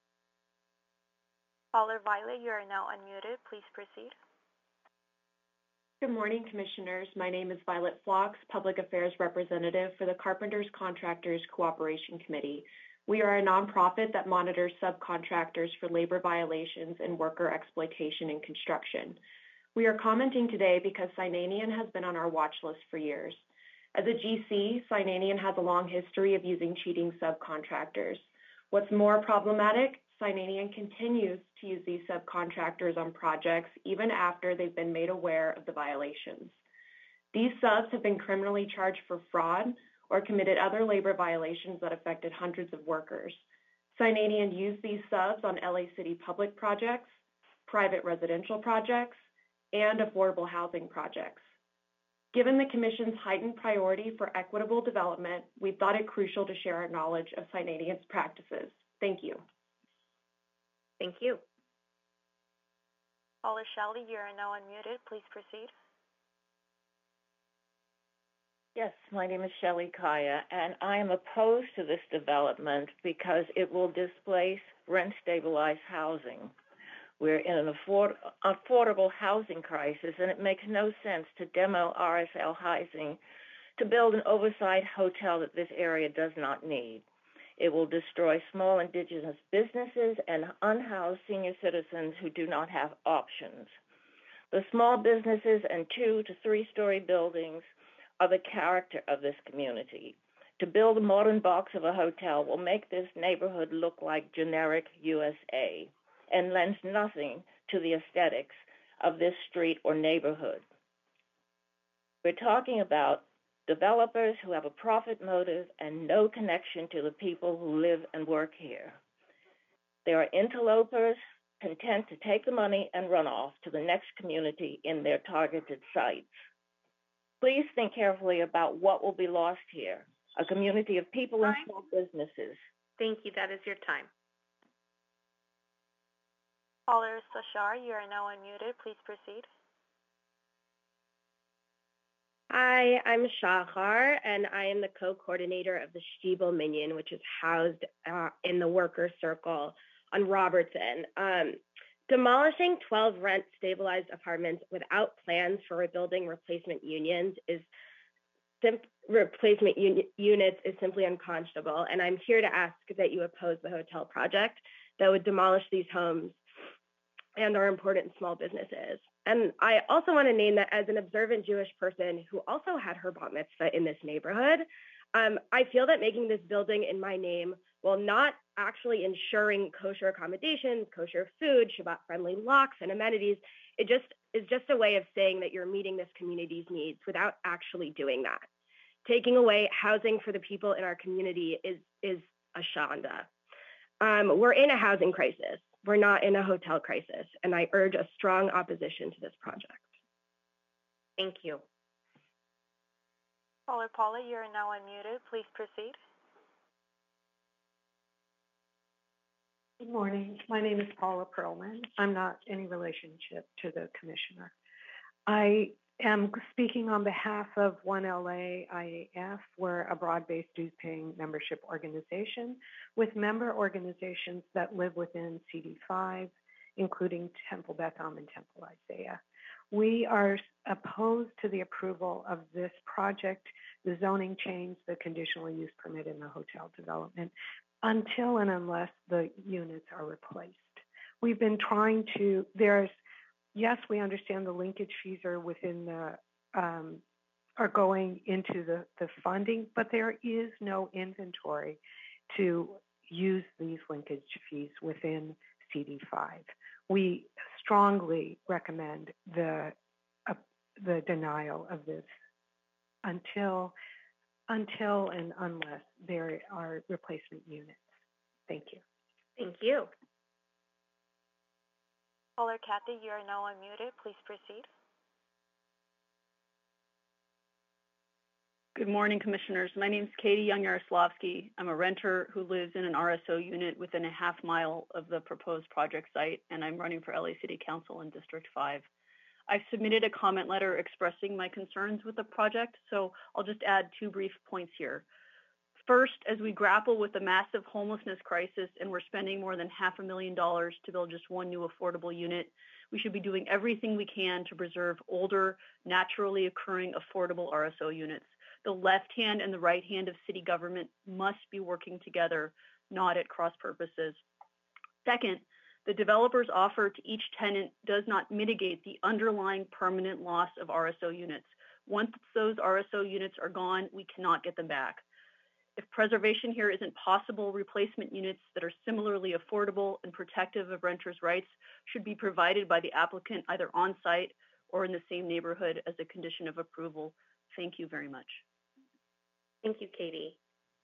Caller Violet, you are now unmuted. Please proceed. Good morning, Commissioners. My name is Violet Phlox, Public Affairs Representative for the Carpenters Contractors Cooperation Committee. We are a nonprofit that monitors subcontractors for labor violations and worker exploitation in construction. We are commenting today because Sinanian has been on our watch list for years. As a GC, Sinanian has a long history of using cheating subcontractors. What's more problematic, Sinanian continues to use these subcontractors on projects even after they've been made aware of the violations. These subs have been criminally charged for fraud or committed other labor violations that affected hundreds of workers. Sinanian used these subs on LA City public projects, private residential projects, and affordable housing projects. Given the Commission's heightened priority for equitable development, we thought it crucial to share our knowledge of Sinanian's practices. Thank you. Thank you. Caller Shelley, you are now unmuted. Please proceed. Yes, my name is Shelley Kaya, and I am opposed to this development because it will displace rent-stabilized housing. We're in an affordable housing crisis, and it makes no sense to demo RSL housing to build an oversized hotel that this area does not need. It will destroy small indigenous businesses and unhoused senior citizens who do not have options. The small businesses and 2 to 3 story buildings are the character of this community. To build a modern box of a hotel will make this neighborhood look like generic USA and lends nothing to the aesthetics of this street or neighborhood. We're talking about developers who have a profit motive and no connection to the people who live and work here. They are interlopers content to take the money and run off to the next community in their targeted sites. Please think carefully about what will be lost here, a community of people and small businesses. Thank you. That is your time. Caller Sashar, you are now unmuted. Please proceed. Hi, I'm Shahar, and I am the co-coordinator of the Stiebel Minion, which is housed in the Worker Circle on Robertson. Demolishing 12 rent-stabilized apartments without plans for rebuilding replacement units is simply unconscionable, and I'm here to ask that you oppose the hotel project that would demolish these homes and our important small businesses. And I also want to name that as an observant Jewish person who also had her bat mitzvah in this neighborhood, I feel that making this building in my name, while not actually ensuring kosher accommodations, kosher food, Shabbat-friendly locks, and amenities, it is just a way of saying that you're meeting this community's needs without actually doing that. Taking away housing for the people in our community is a shanda. We're in a housing crisis. We're not in a hotel crisis, and I urge a strong opposition to this project. Thank you. Caller Paula, you are now unmuted. Please proceed. Good morning. My name is Paula Perlman. I'm not any relationship to the commissioner. I am speaking on behalf of 1LA IAF. We're a broad-based dues-paying membership organization with member organizations that live within CD5, including Temple Beth Am and Temple Isaiah. We are opposed to the approval of this project, the zoning change, the conditional use permit in the hotel development, until and unless the units are replaced. We've been trying to, yes, we understand the linkage fees are within the, are going into the funding, but there is no inventory to use these linkage fees within CD5. We strongly recommend the denial of this until and unless there are replacement units. Thank you. Thank you. Caller Kathy, you are now unmuted. Please proceed. Good morning, Commissioners. My name is Katie Young-Yaroslavsky. I'm a renter who lives in an RSO unit within a half mile of the proposed project site, and I'm running for LA City Council in District 5. I've submitted a comment letter expressing my concerns with the project, so I'll just add 2 brief points here. First, as we grapple with the massive homelessness crisis and we're spending more than $500,000 to build just one new affordable unit, we should be doing everything we can to preserve older, naturally occurring affordable RSO units. The left hand and the right hand of city government must be working together, not at cross purposes. Second, the developer's offer to each tenant does not mitigate the underlying permanent loss of RSO units. Once those RSO units are gone, we cannot get them back. If preservation here isn't possible, replacement units that are similarly affordable and protective of renters' rights should be provided by the applicant either on site or in the same neighborhood as a condition of approval. Thank you very much. Thank you, Katie.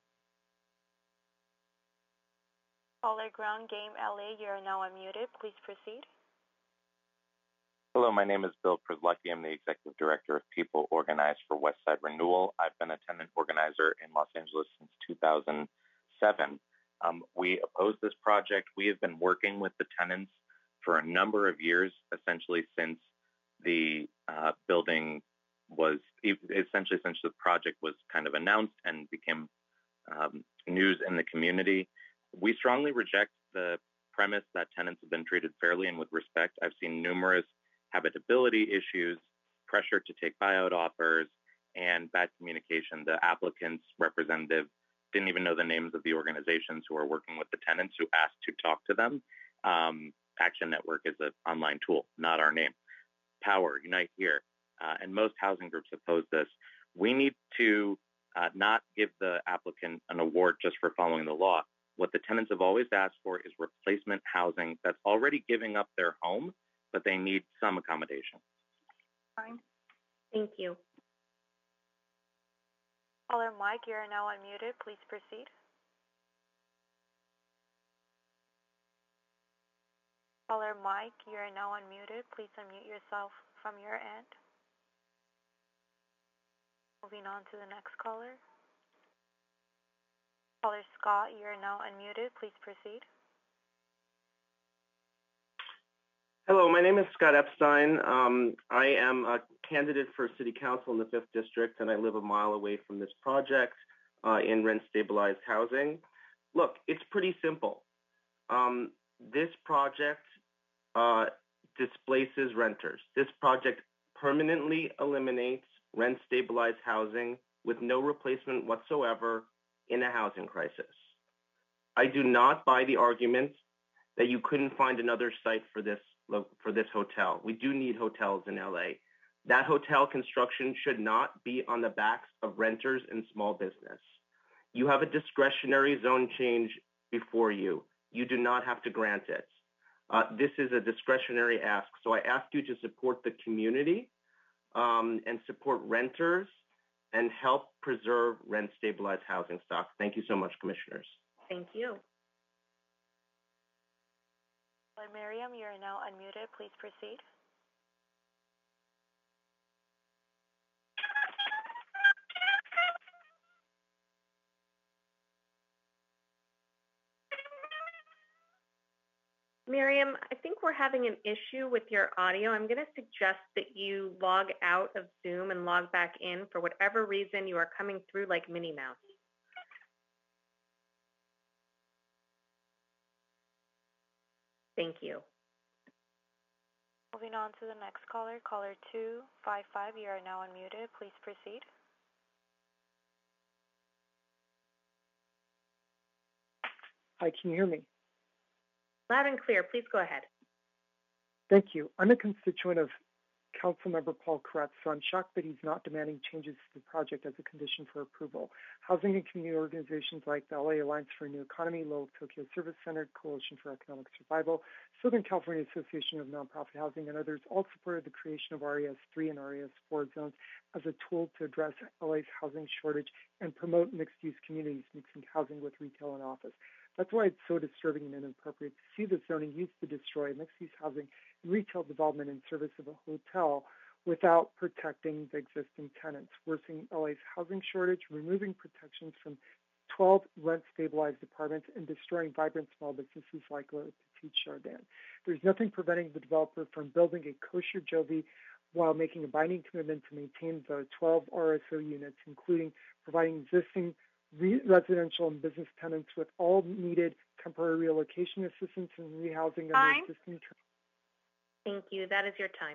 Caller Ground Game LA, you are now unmuted. Please proceed. Hello, my name is Bill Przlecki. I'm the Executive Director of People Organized for Westside Renewal. I've been a tenant organizer in Los Angeles since 2007. We oppose this project. We have been working with the tenants for a number of years, essentially since the building was, essentially since the project was kind of announced and became news in the community. We strongly reject the premise that tenants have been treated fairly and with respect. I've seen numerous habitability issues, pressure to take buyout offers, and bad communication. The applicant's representative didn't even know the names of the organizations who are working with the tenants who asked to talk to them. Action Network is an online tool, not our name. Power, Unite Here, and most housing groups oppose this. We need to not give the applicant an award just for following the law. What the tenants have always asked for is replacement housing that's already giving up their home but they need some accommodation. Fine. Thank you. Caller Mike, you are now unmuted. Please proceed. Caller Mike, you are now unmuted. Please unmute yourself from your end. Moving on to the next caller. Caller Scott, you are now unmuted. Please proceed. Hello, my name is Scott Epstein. I am a candidate for City Council in the 5th District, and I live a mile away from this project in rent-stabilized housing. Look, it's pretty simple. This project displaces renters. This project permanently eliminates rent-stabilized housing with no replacement whatsoever in a housing crisis. I do not buy the argument that you couldn't find another site for this hotel. We do need hotels in LA. That hotel construction should not be on the backs of renters and small business. You have a discretionary zone change before you. You do not have to grant it. This is a discretionary ask. So I ask you to support the community and support renters and help preserve rent-stabilized housing stock. Thank you so much, Commissioners. Thank you. Miriam, you are now unmuted. Please proceed. Miriam, I think we're having an issue with your audio. I'm going to suggest that you log out of Zoom and log back in. For whatever reason, you are coming through like Minnie Mouse. Thank you. Moving on to the next caller, caller 255. You are now unmuted. Please proceed. Hi, can you hear me? Loud and clear. Please go ahead. Thank you. I'm a constituent of Councilmember Paul Koretz, so I'm shocked that he's not demanding changes to the project as a condition for approval. Housing and community organizations like the LA Alliance for a New Economy, Lowell Tokyo Service Center, Coalition for Economic Survival, Southern California Association of Nonprofit Housing, and others all supported the creation of RES 3 and RES 4 zones as a tool to address LA's housing shortage and promote mixed-use communities, mixing housing with retail and office. That's why it's so disturbing and inappropriate to see the zoning used to destroy mixed-use housing and retail development in service of a hotel without protecting the existing tenants, worsening LA's housing shortage, removing protections from 12 rent-stabilized apartments, and destroying vibrant small businesses like Le Petit Jardin. There's nothing preventing the developer from building a kosher Jovi while making a binding commitment to maintain the 12 RSO units, including providing existing residential and business tenants with all needed temporary relocation assistance and rehousing of existing. Thank you. That is your time.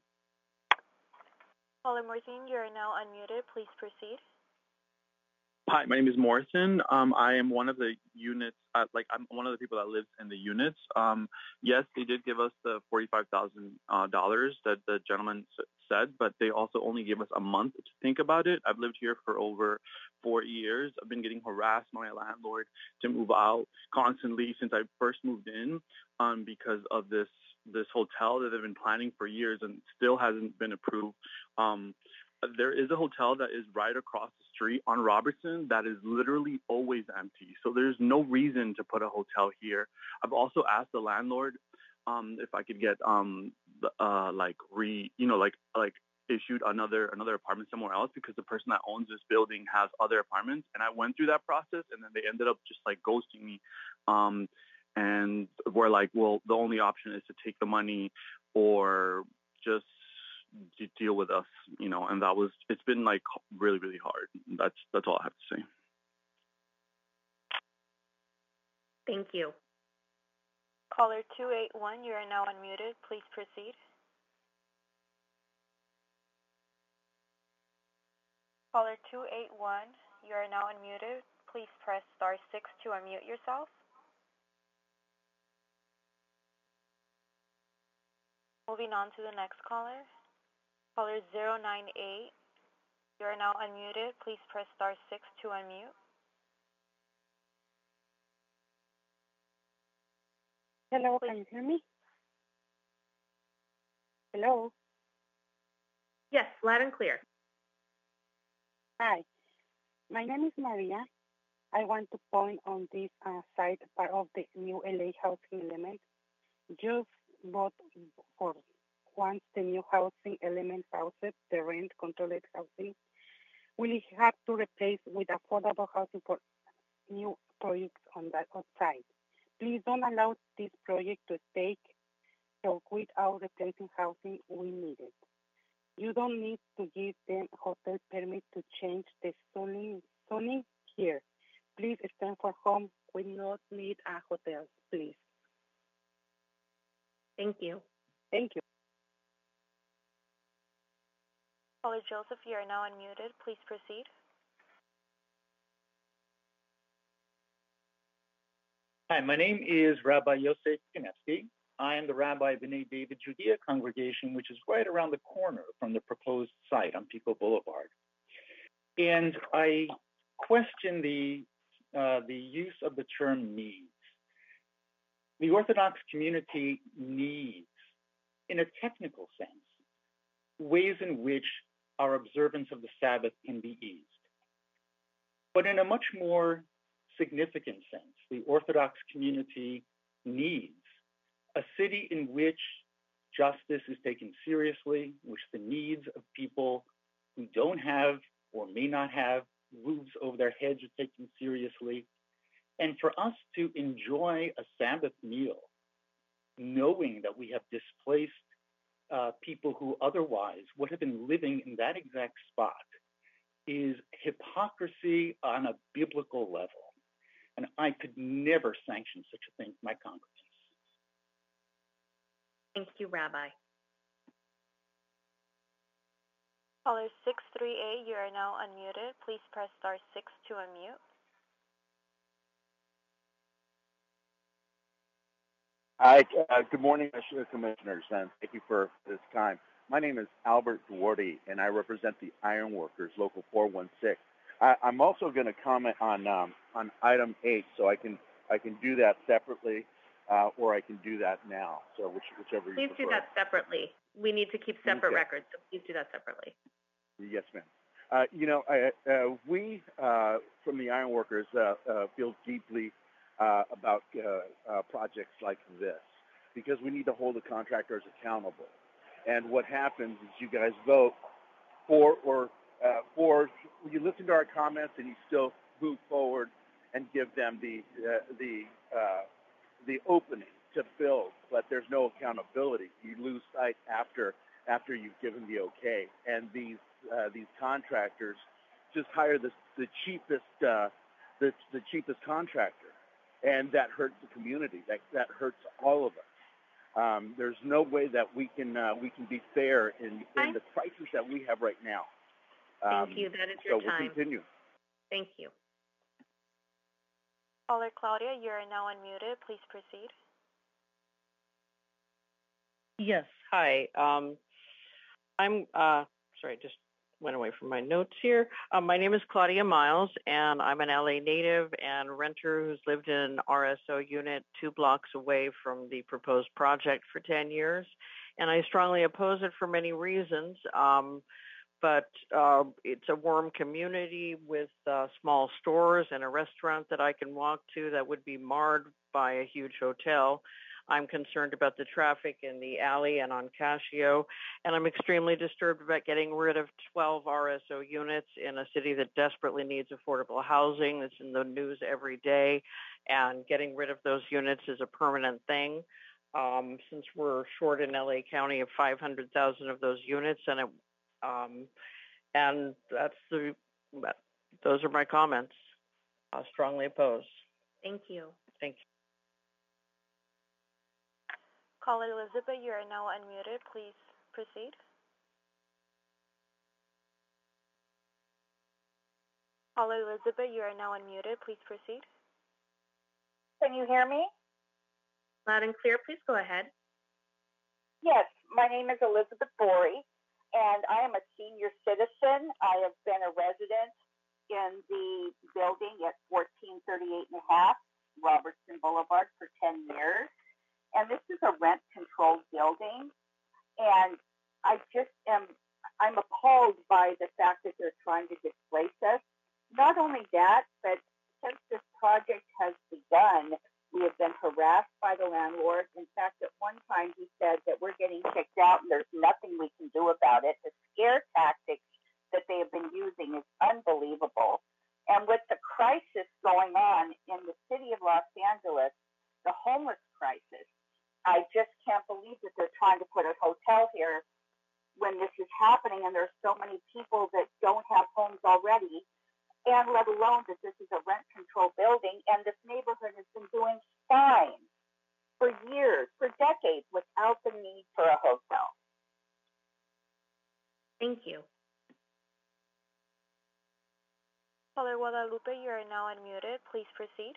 Caller Morrison, you are now unmuted. Please proceed. Hi, my name is Morrison. I am one of the units. I'm one of the people that lives in the units. Yes, they did give us the $45,000 that the gentleman said, but they also only gave us a month to think about it. I've lived here for over 4 years. I've been getting harassed by my landlord to move out constantly since I first moved in, because of this hotel that they've been planning for years and still hasn't been approved. There is a hotel that is right across the street on Robertson that is literally always empty. So there's no reason to put a hotel here. I've also asked the landlord if I could get issued another apartment somewhere else, because the person that owns this building has other apartments, and I went through that process, and then they ended up just like ghosting me. And we're like, well, the only option is to take the money or just deal with us, and it's been like really, really hard. That's all I have to say. Thank you. Caller 281, you are now unmuted. Please proceed. Caller 281, you are now unmuted. Please press *6 to unmute yourself. Moving on to the next caller. Caller 098, you are now unmuted. Please press *6 to unmute. Hello, can you hear me? Hello. Yes, loud and clear. Hi, my name is Maria. I want to point on this site part of the new LA housing element. Just vote for once the new housing element houses, the rent controlled housing, will have to replace with affordable housing for new projects on that site. Please don't allow this project to stay so without replacing housing we need it. You don't need to give them hotel permit to change the zoning here. Please stand for home. We not need a hotel, please. Thank you. Thank you. Caller Joseph, you are now unmuted. Please proceed. Hi, my name is Rabbi Yosef Kanevsky. I am the Rabbi of B'nai David Judea congregation, which is right around the corner from the proposed site on Pico Boulevard. And I question the use of the term needs. The Orthodox community needs, in a technical sense, ways in which our observance of the Sabbath can be eased. But in a much more significant sense, the Orthodox community needs a city in which justice is taken seriously, which the needs of people who don't have or may not have roofs over their heads are taken seriously, and for us to enjoy a Sabbath meal, knowing that we have displaced people who otherwise would have been living in that exact spot, is hypocrisy on a biblical level. And I could never sanction such a thing for my congregants. Thank you, Rabbi. Caller 638, you are now unmuted. Please press star 6 to unmute. Hi, good morning, Commissioners, and thank you for this time. My name is Albert Duarte, and I represent the Iron Workers, Local 416. I'm also going to comment on item 8, so I can do that separately, or I can do that now. So whichever you prefer. Please do that separately. We need to keep separate records, so please do that separately. Yes, ma'am. We from the Iron Workers feel deeply about projects like this because we need to hold the contractors accountable. And what happens is you guys vote for you listen to our comments and you still move forward and give them the opening to build, but there's no accountability. You lose sight after you've given the okay, and these contractors just hire the cheapest contractor, and that hurts the community. That hurts all of us. There's no way that we can be fair in the crisis that we have right now. Thank you. That is your time. So we'll continue. Thank you. Caller Claudia, you are now unmuted. Please proceed. Yes. Hi. I'm sorry, just went away from my notes here. My name is Claudia Miles, and I'm an LA native and renter who's lived in an RSO unit 2 blocks away from the proposed project for 10 years. And I strongly oppose it for many reasons. But it's a warm community with small stores and a restaurant that I can walk to that would be marred by a huge hotel. I'm concerned about the traffic in the alley and on Cascio, and I'm extremely disturbed about getting rid of 12 RSO units in a city that desperately needs affordable housing. It's in the news every day, and getting rid of those units is a permanent thing. Since we're short in LA County of 500,000 of those units, and those are my comments. I strongly oppose. Thank you. Thank you. Caller Elizabeth, you are now unmuted. Please proceed. Caller Elizabeth, you are now unmuted. Please proceed. Can you hear me? Loud and clear. Please go ahead. Yes, my name is Elizabeth Borey, and I am a senior citizen. I have been a resident in the building at 1438 and a half Robertson Boulevard for 10 years. And this is a rent-controlled building. And I'm appalled by the fact that they're trying to displace us. Not only that, but since this project has begun, we have been harassed by the landlord. In fact, at one time he said that we're getting kicked out and there's nothing we can do about it. The scare tactics that they have been using is unbelievable. And with the crisis going on in the city of Los Angeles, the homeless crisis, I just can't believe that they're trying to put a hotel here when this is happening and there's so many people that don't have homes already, and let alone that this is a rent control building, and this neighborhood has been doing fine for years, for decades, without the need for a hotel. Thank you. Caller Guadalupe, you are now unmuted. Please proceed.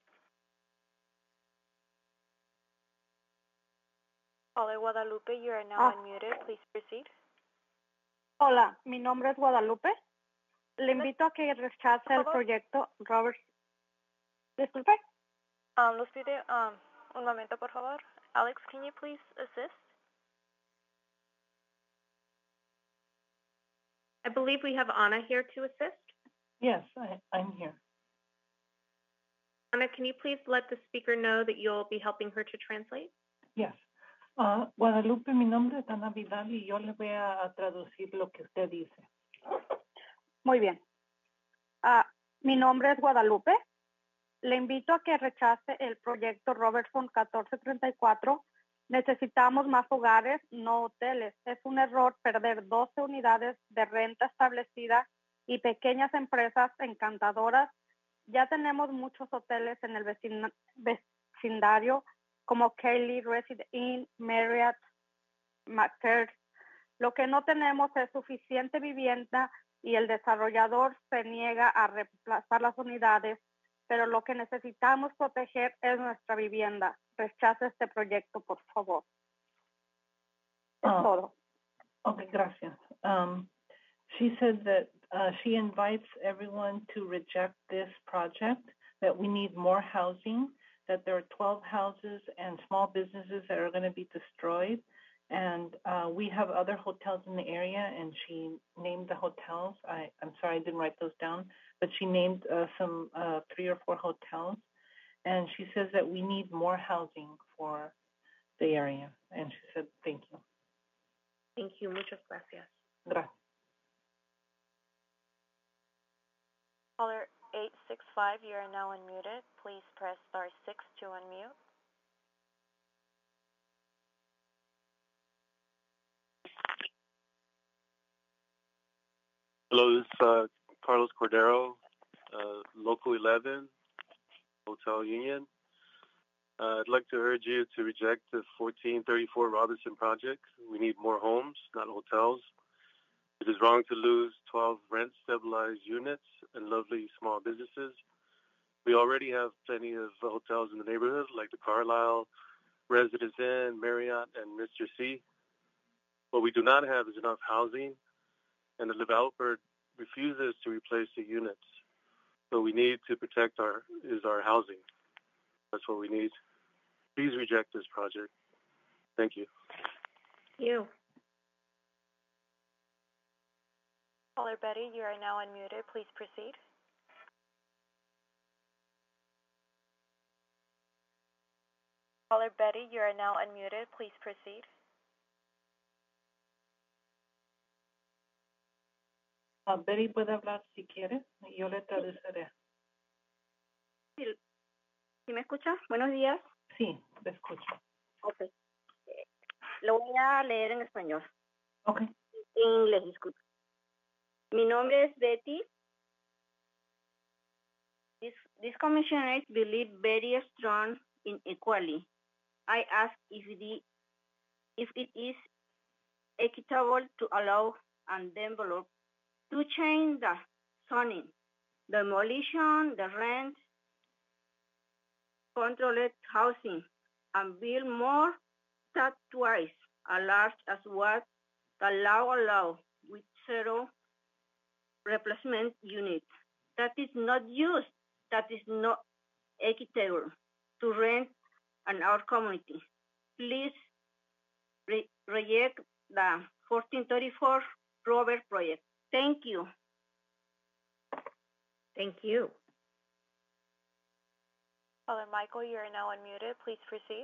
Caller Guadalupe, you are now unmuted. Please proceed. Hola, mi nombre es Guadalupe. Le invito a que rechace el proyecto Robert. Disculpe. Los pide un momento, por favor. Alex, can you please assist? I believe we have Anna here to assist. Yes, I'm here. Anna, can you please let the speaker know that you'll be helping her to translate? Yes. Guadalupe, mi nombre es Ana Vidal y yo le voy a traducir lo que usted dice. Muy bien. Mi nombre es Guadalupe. Le invito a que rechace el proyecto Robertson 1434. Necesitamos más hogares, no hoteles. Es un error perder 12 unidades de renta establecida y pequeñas empresas encantadoras. Ya tenemos muchos hoteles en el vecindario como Kelly, Resident Inn, Marriott, McCurdy. Lo que no tenemos es suficiente vivienda y el desarrollador se niega a reemplazar las unidades, pero lo que necesitamos proteger es nuestra vivienda. Rechace este proyecto, por favor. Es todo. Okay, gracias. She said that she invites everyone to reject this project, that we need more housing, that there are 12 houses and small businesses that are going to be destroyed. And we have other hotels in the area, and she named the hotels. I'm sorry, I didn't write those down, but she named some 3 or 4 hotels. And she says that we need more housing for the area. And she said, thank you. Thank you. Muchas gracias. Gracias. Caller 865, you are now unmuted. Please press star 6 to unmute. Hello, this is Carlos Cordero, Local 11, Hotel Union. I'd like to urge you to reject the 1434 Robertson project. We need more homes, not hotels. It is wrong to lose 12 rent-stabilized units and lovely small businesses. We already have plenty of hotels in the neighborhood, like the Carlisle, Residence Inn, Marriott, and Mr. C. What we do not have is enough housing, and the developer refuses to replace the units. So we need to protect our housing. That's what we need. Please reject this project. Thank you. Thank you. Caller Betty, you are now unmuted. Please proceed. Caller Betty, you are now unmuted. Please proceed. Betty puede hablar si quiere. Yo le traduciré. ¿Sí me escucha? Buenos días. Sí, te escucho. Ok. Lo voy a leer en español. Ok. En inglés, disculpe. Mi nombre es Betty. These commissioners believe very strong in equality. I ask if it is equitable to allow and develop to change the zoning, demolition, the rent, controlled housing, and build more that twice as large as what the law allows with 0 replacement units. That is not used, that is not equitable to rent in our community. Please reject the 1434 Robert project. Thank you. Thank you. Caller Michael, you are now unmuted. Please proceed.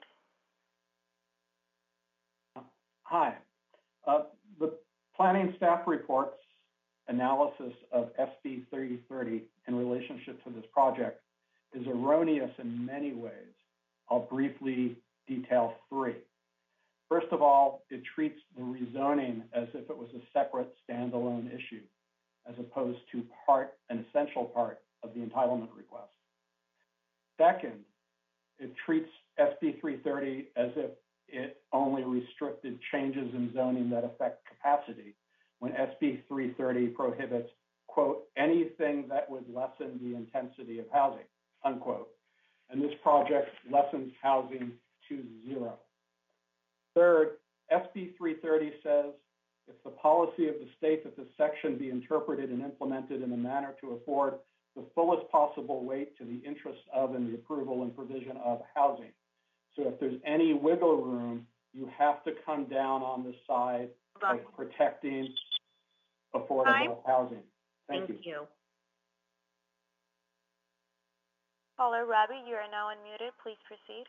Hi. The planning staff report's analysis of SB 3030 in relationship to this project is erroneous in many ways. I'll briefly detail three. First of all, it treats the rezoning as if it was a separate standalone issue, as opposed to an essential part of the entitlement request. Second, it treats SB 330 as if it only restricted changes in zoning that affect capacity, when SB 330 prohibits, quote, anything that would lessen the intensity of housing, unquote. And this project lessens housing to zero. Third, SB 330 says it's the policy of the state that this section be interpreted and implemented in a manner to afford the fullest possible weight to the interests of and the approval and provision of housing. So if there's any wiggle room, you have to come down on the side of protecting affordable housing. Thank you. Caller Robbie, you are now unmuted. Please proceed.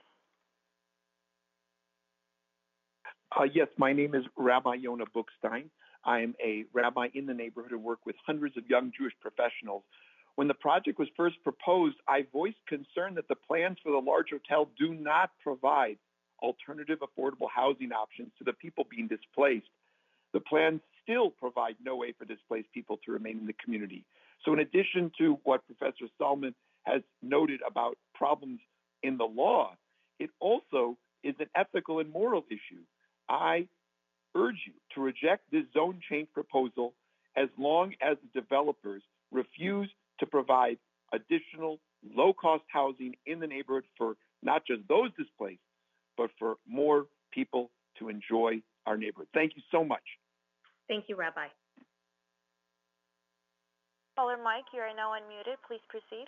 Yes, my name is Rabbi Yonah Bookstein. I am a rabbi in the neighborhood and work with hundreds of young Jewish professionals. When the project was first proposed, I voiced concern that the plans for the large hotel do not provide alternative affordable housing options to the people being displaced. The plans still provide no way for displaced people to remain in the community. So in addition to what Professor Solomon has noted about problems in the law, it also is an ethical and moral issue. I urge you to reject this zone change proposal as long as the developers refuse to provide additional low-cost housing in the neighborhood for not just those displaced, but for more people to enjoy our neighborhood. Thank you so much. Thank you, Rabbi. Caller Mike, you are now unmuted. Please proceed.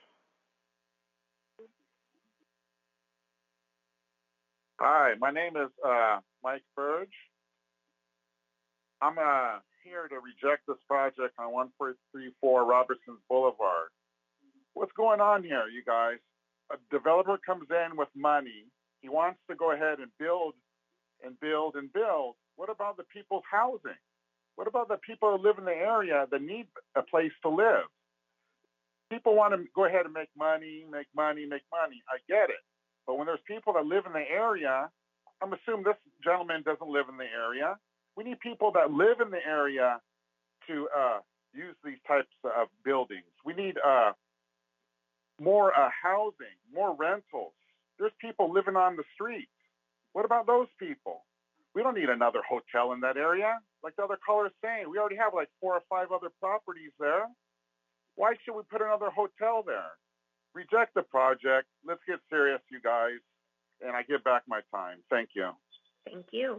Hi, my name is Mike Burge. I'm here to reject this project on 1434 Robertson's Boulevard. What's going on here, you guys? A developer comes in with money. He wants to go ahead and build and build and build. What about the people's housing? What about the people who live in the area that need a place to live? People want to go ahead and make money, make money, make money. I get it. But when there's people that live in the area, I'm assuming this gentleman doesn't live in the area. We need people that live in the area to use these types of buildings. We need more housing, more rentals. There's people living on the streets. What about those people? We don't need another hotel in that area. Like the other caller is saying, we already have like 4 or 5 other properties there. Why should we put another hotel there? Reject the project. Let's get serious, you guys. And I give back my time. Thank you. Thank you.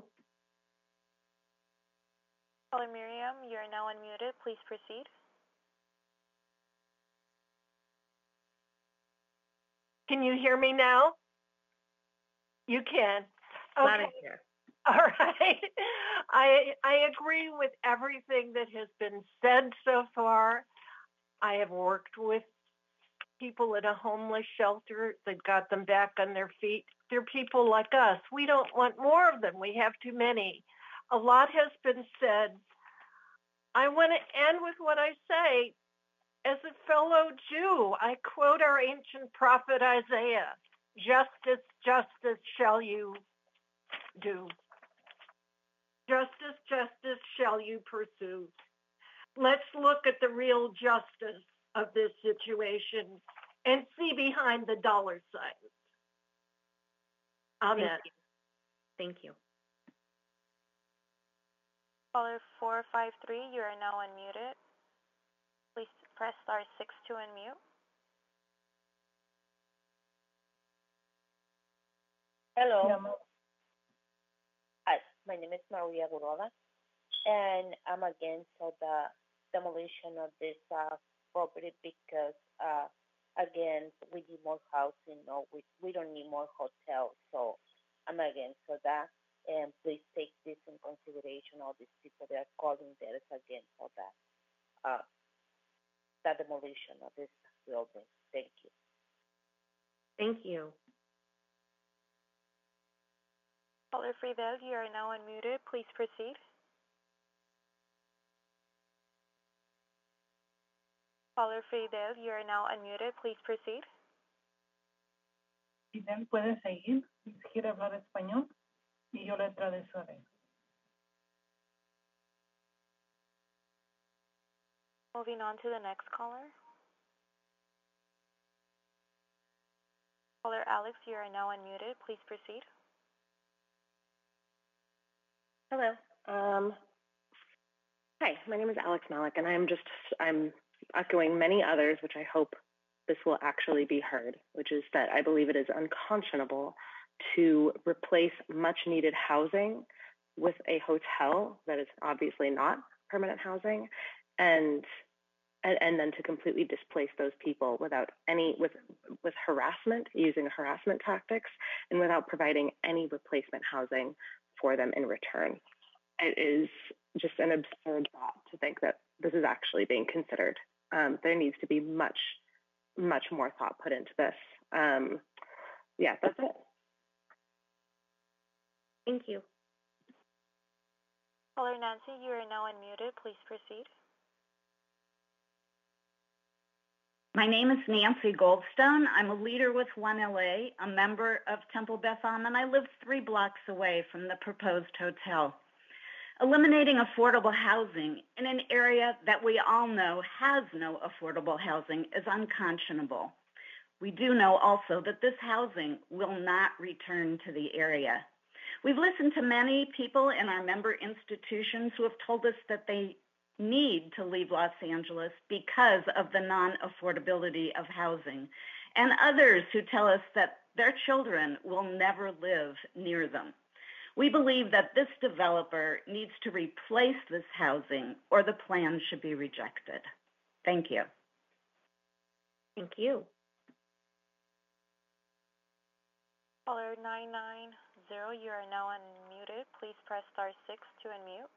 Caller Miriam, you are now unmuted. Please proceed. Can you hear me now? You can. Loud and clear. All right. I agree with everything that has been said so far. I have worked with people in a homeless shelter that got them back on their feet. They're people like us. We don't want more of them. We have too many. A lot has been said. I want to end with what I say. As a fellow Jew, I quote our ancient prophet Isaiah, justice, justice shall you do. Justice, justice shall you pursue. Let's look at the real justice of this situation and see behind the dollar signs. Amen. Thank you. Caller 453, you are now unmuted. Please press star 6 to unmute. Hello. Hi, my name is Maria Guroda, and I'm against the demolition of this property because, again, we need more housing. No, we don't need more hotels, so I'm against that. And please take this in consideration, all these people that are calling that is against all that demolition of this building. Thank you. Thank you. Caller Friedel, you are now unmuted. Please proceed. Caller Friedel, you are now unmuted. Please proceed. Fidel puede seguir, si quiere hablar español, y yo le traduciré. Moving on to the next caller. Caller Alex, you are now unmuted. Please proceed. Hello. Hi, my name is Alex Malik, and I'm echoing many others, which I hope this will actually be heard, which is that I believe it is unconscionable to replace much needed housing with a hotel that is obviously not permanent housing, and then to completely displace those people without with harassment, using harassment tactics, and without providing any replacement housing for them in return. It is just an absurd thought to think that this is actually being considered. There needs to be much more thought put into this. Yeah, that's it. Thank you. Caller Nancy, you are now unmuted. Please proceed. My name is Nancy Goldstone. I'm a leader with 1LA, a member of Temple Beth Am, and I live 3 blocks away from the proposed hotel. Eliminating affordable housing in an area that we all know has no affordable housing is unconscionable. We do know also that this housing will not return to the area. We've listened to many people in our member institutions who have told us that they need to leave Los Angeles because of the non-affordability of housing, and others who tell us that their children will never live near them. We believe that this developer needs to replace this housing or the plan should be rejected. Thank you. Thank you. Caller 990, you are now unmuted. Please press *6 to unmute.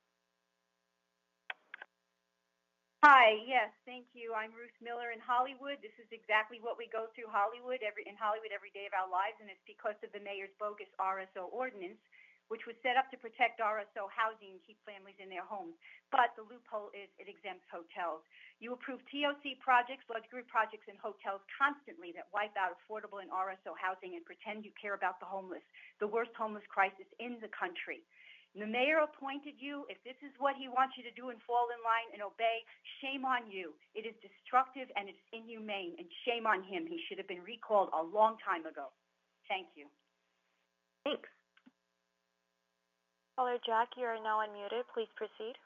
Hi, yes, thank you. I'm Ruth Miller in Hollywood. This is exactly what we go through every day of our lives, and it's because of the mayor's bogus RSO ordinance, which was set up to protect RSO housing and keep families in their homes. But the loophole is it exempts hotels. You approve TOC projects, large group projects, and hotels constantly that wipe out affordable and RSO housing and pretend you care about the homeless, the worst homeless crisis in the country. The mayor appointed you. If this is what he wants you to do and fall in line and obey, shame on you. It is destructive and it's inhumane, and shame on him. He should have been recalled a long time ago. Thank you. Thanks. Caller Jack, you are now unmuted. Please proceed.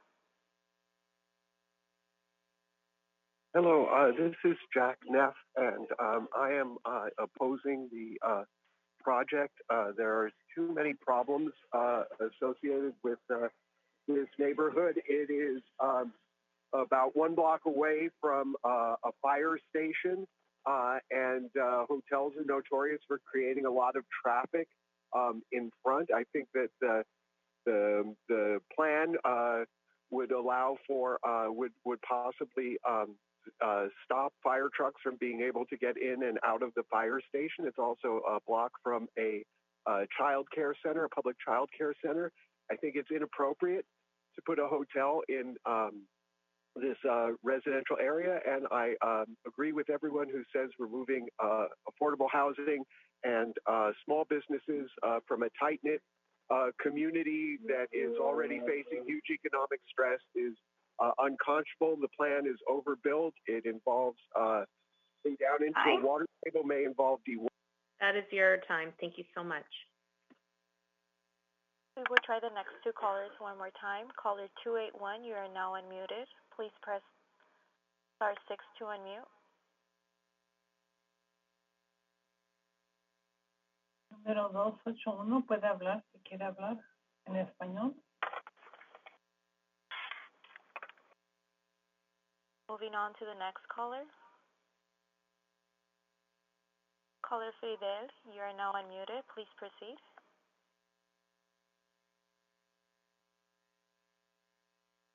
Hello, this is Jack Neff, and I am opposing the project. There are too many problems associated with this neighborhood. It is about 1 block away from a fire station, and hotels are notorious for creating a lot of traffic in front. I think that the plan would allow for would possibly stop fire trucks from being able to get in and out of the fire station. It's also a block from a child care center, a public child care center. I think it's inappropriate to put a hotel in this residential area, and I agree with everyone who says removing affordable housing and small businesses from a tight-knit community that is already facing huge economic stress is unconscionable. The plan is overbuilt. It involves down into a water table, may involve dewater. That is your time. Thank you so much. We will try the next 2 callers one more time. Caller 281, you are now unmuted. Please press *6 to unmute. Número 281 puede hablar, si quiere hablar en español. Moving on to the next caller. Caller Fidel, you are now unmuted. Please proceed.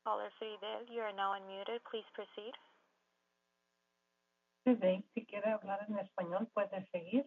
Caller Fidel, you are now unmuted. Please proceed. Fidel, si quiere hablar en español, puede seguir.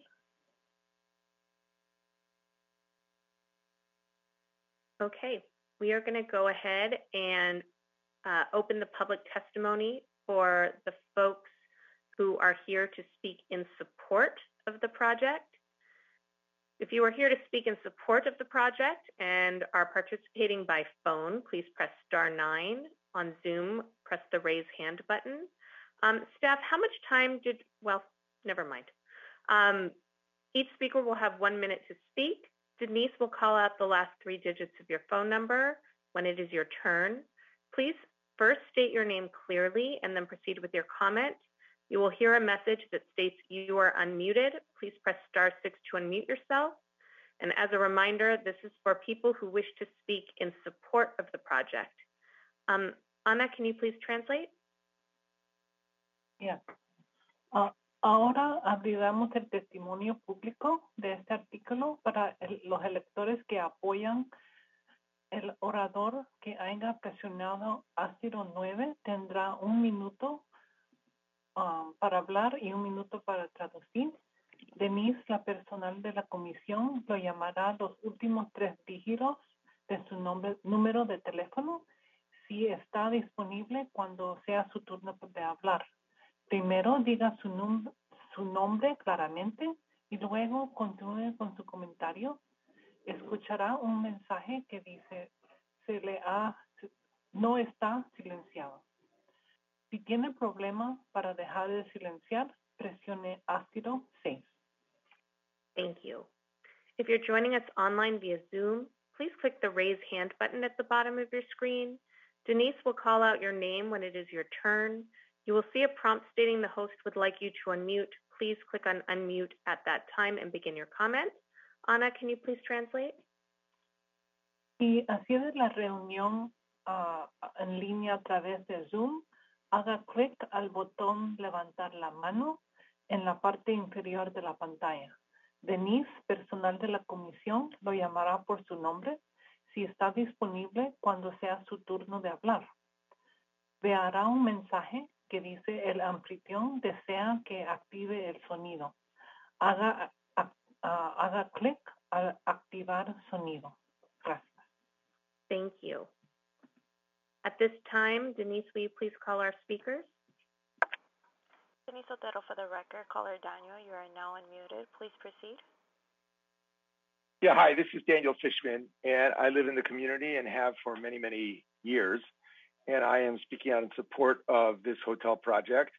Okay, we are going to go ahead and open the public testimony for the folks who are here to speak in support of the project. If you are here to speak in support of the project and are participating by phone, please press *9. On Zoom, press the raise hand button. Staff, how much time well, never mind. Each speaker will have 1 minute to speak. Denise will call out the last 3 digits of your phone number when it is your turn. Please first state your name clearly and then proceed with your comment. You will hear a message that states you are unmuted. Please press *6 to unmute yourself. And as a reminder, this is for people who wish to speak in support of the project. Ana, can you please translate? Yeah. Ahora abriremos el testimonio público de este artículo para los electores que apoyan. El orador que haya presionado ácido 9 tendrá 1 minuto para hablar y 1 minuto para traducir. Denise, la personal de la comisión, lo llamará los últimos 3 dígitos de su número de teléfono si está disponible cuando sea su turno de hablar. Primero diga su nombre claramente y luego continúe con su comentario. Escuchará un mensaje que dice no está silenciado. Si tiene problema para dejar de silenciar, presione ácido 6. Thank you. If you're joining us online via Zoom, please click the raise hand button at the bottom of your screen. Denise will call out your name when it is your turn. You will see a prompt stating the host would like you to unmute. Please click on unmute at that time and begin your comment. Ana, can you please translate? Si accede la reunión en línea a través de Zoom, haga clic al botón levantar la mano en la parte inferior de la pantalla. Denise, personal de la comisión, lo llamará por su nombre si está disponible cuando sea su turno de hablar. Verá un mensaje que dice el anfitrión desea que active el sonido. Haga clic al activar sonido. Gracias. Thank you. At this time, Denise, will you please call our speakers? Denise Otero for the record. Caller Daniel, you are now unmuted. Please proceed. Yeah, hi, this is Daniel Fishman, and I live in the community and have for many, many years. And I am speaking out in support of this hotel project.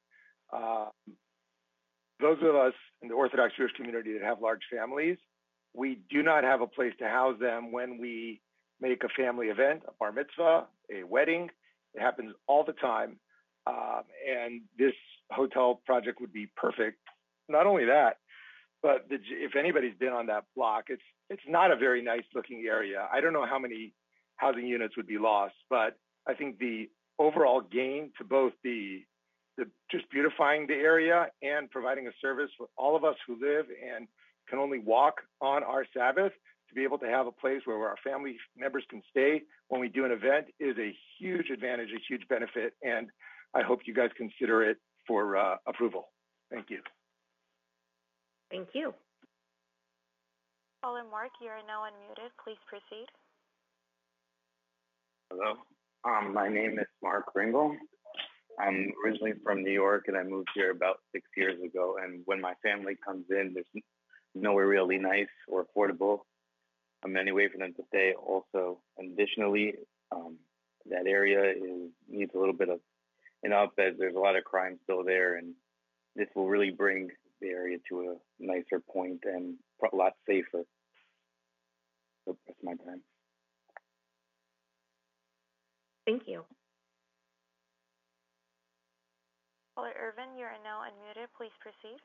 Those of us in the Orthodox Jewish community that have large families, we do not have a place to house them when we make a family event, a bar mitzvah, a wedding. It happens all the time. And this hotel project would be perfect. Not only that, but if anybody's been on that block, it's not a very nice looking area. I don't know how many housing units would be lost, but I think the overall gain to both the just beautifying the area and providing a service for all of us who live and can only walk on our Sabbath to be able to have a place where our family members can stay when we do an event is a huge advantage, a huge benefit, and I hope you guys consider it for approval. Thank you. Thank you. Caller Mark, you are now unmuted. Please proceed. Hello. My name is Mark Ringel. I'm originally from New York and I moved here about 6 years ago. And when my family comes in, there's nowhere really nice or affordable. Any way for them to stay. Also, additionally, that area needs a little bit of an up as there's a lot of crime still there. And this will really bring the area to a nicer point and a lot safer. So that's my time. Thank you. Caller Irvin, you are now unmuted. Please proceed.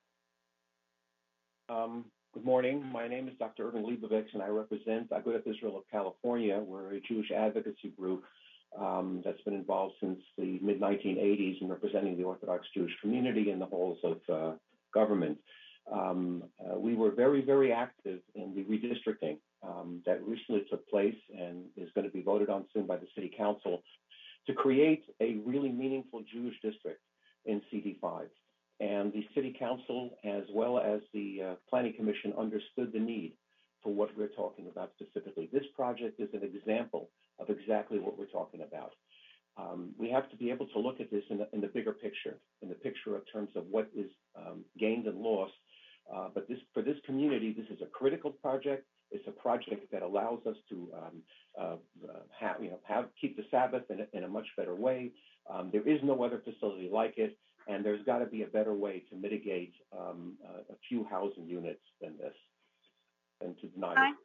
Good morning. My name is Dr. Irvin Leibovitz, and I represent Agudath Israel of California. We're a Jewish advocacy group that's been involved since the mid-1980s in representing the Orthodox Jewish community in the halls of government. We were very, very active in the redistricting that recently took place and is going to be voted on soon by the City Council. create a really meaningful Jewish district in CD5. And the City Council, as well as the Planning Commission, understood the need for what we're talking about specifically. This project is an example of exactly what we're talking about. We have to be able to look at this in the bigger picture, in the picture of terms of what is gained and lost. But for this community, this is a critical project. It's a project that allows us to keep the Sabbath in a much better way. There is no other facility like it, and there's got to be a better way to mitigate a few housing units than this, than to deny it.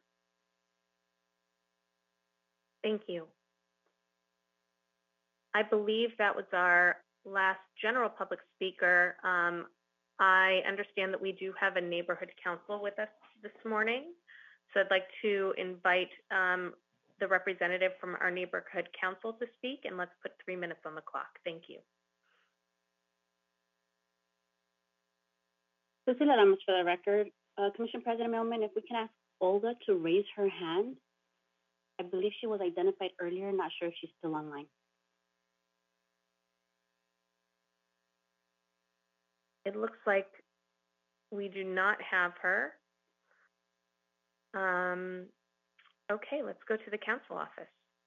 Thank you. I believe that was our last general public speaker. I understand that we do have a neighborhood council with us this morning. So I'd like to invite the representative from our neighborhood council to speak, and let's put 3 minutes on the clock. Thank you. Lucila Ramos for the record. Commission President Millman, if we can ask Olga to raise her hand. I believe she was identified earlier, not sure if she's still online. It looks like we do not have her. Okay, let's go to the council office.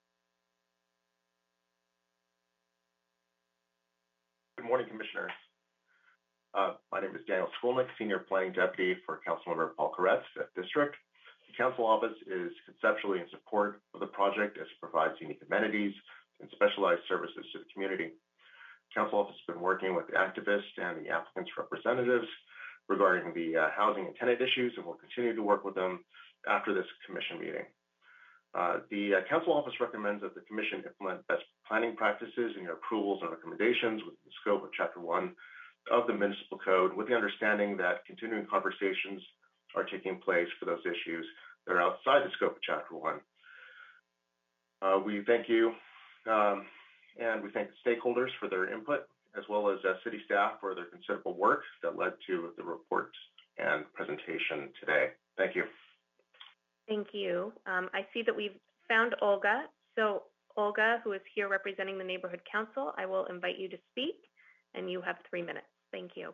Good morning, Commissioners. My name is Daniel Skolnick, Senior Planning Deputy for Councilmember Paul Koretz, 5th District. The Council Office is conceptually in support of the project as it provides unique amenities and specialized services to the community. The Council Office has been working with the activists and the applicants' representatives regarding the housing and tenant issues, and will continue to work with them after this Commission meeting. The Council Office recommends that the Commission implement best planning practices in your approvals and recommendations within the scope of Chapter 1 of the Municipal Code, with the understanding that continuing conversations are taking place for those issues that are outside the scope of Chapter 1. We thank you, and we thank the stakeholders for their input, as well as city staff for their considerable work that led to the report and presentation today. Thank you. Thank you. I see that we've found Olga. So Olga, who is here representing the Neighborhood Council, I will invite you to speak, and you have 3 minutes. Thank you.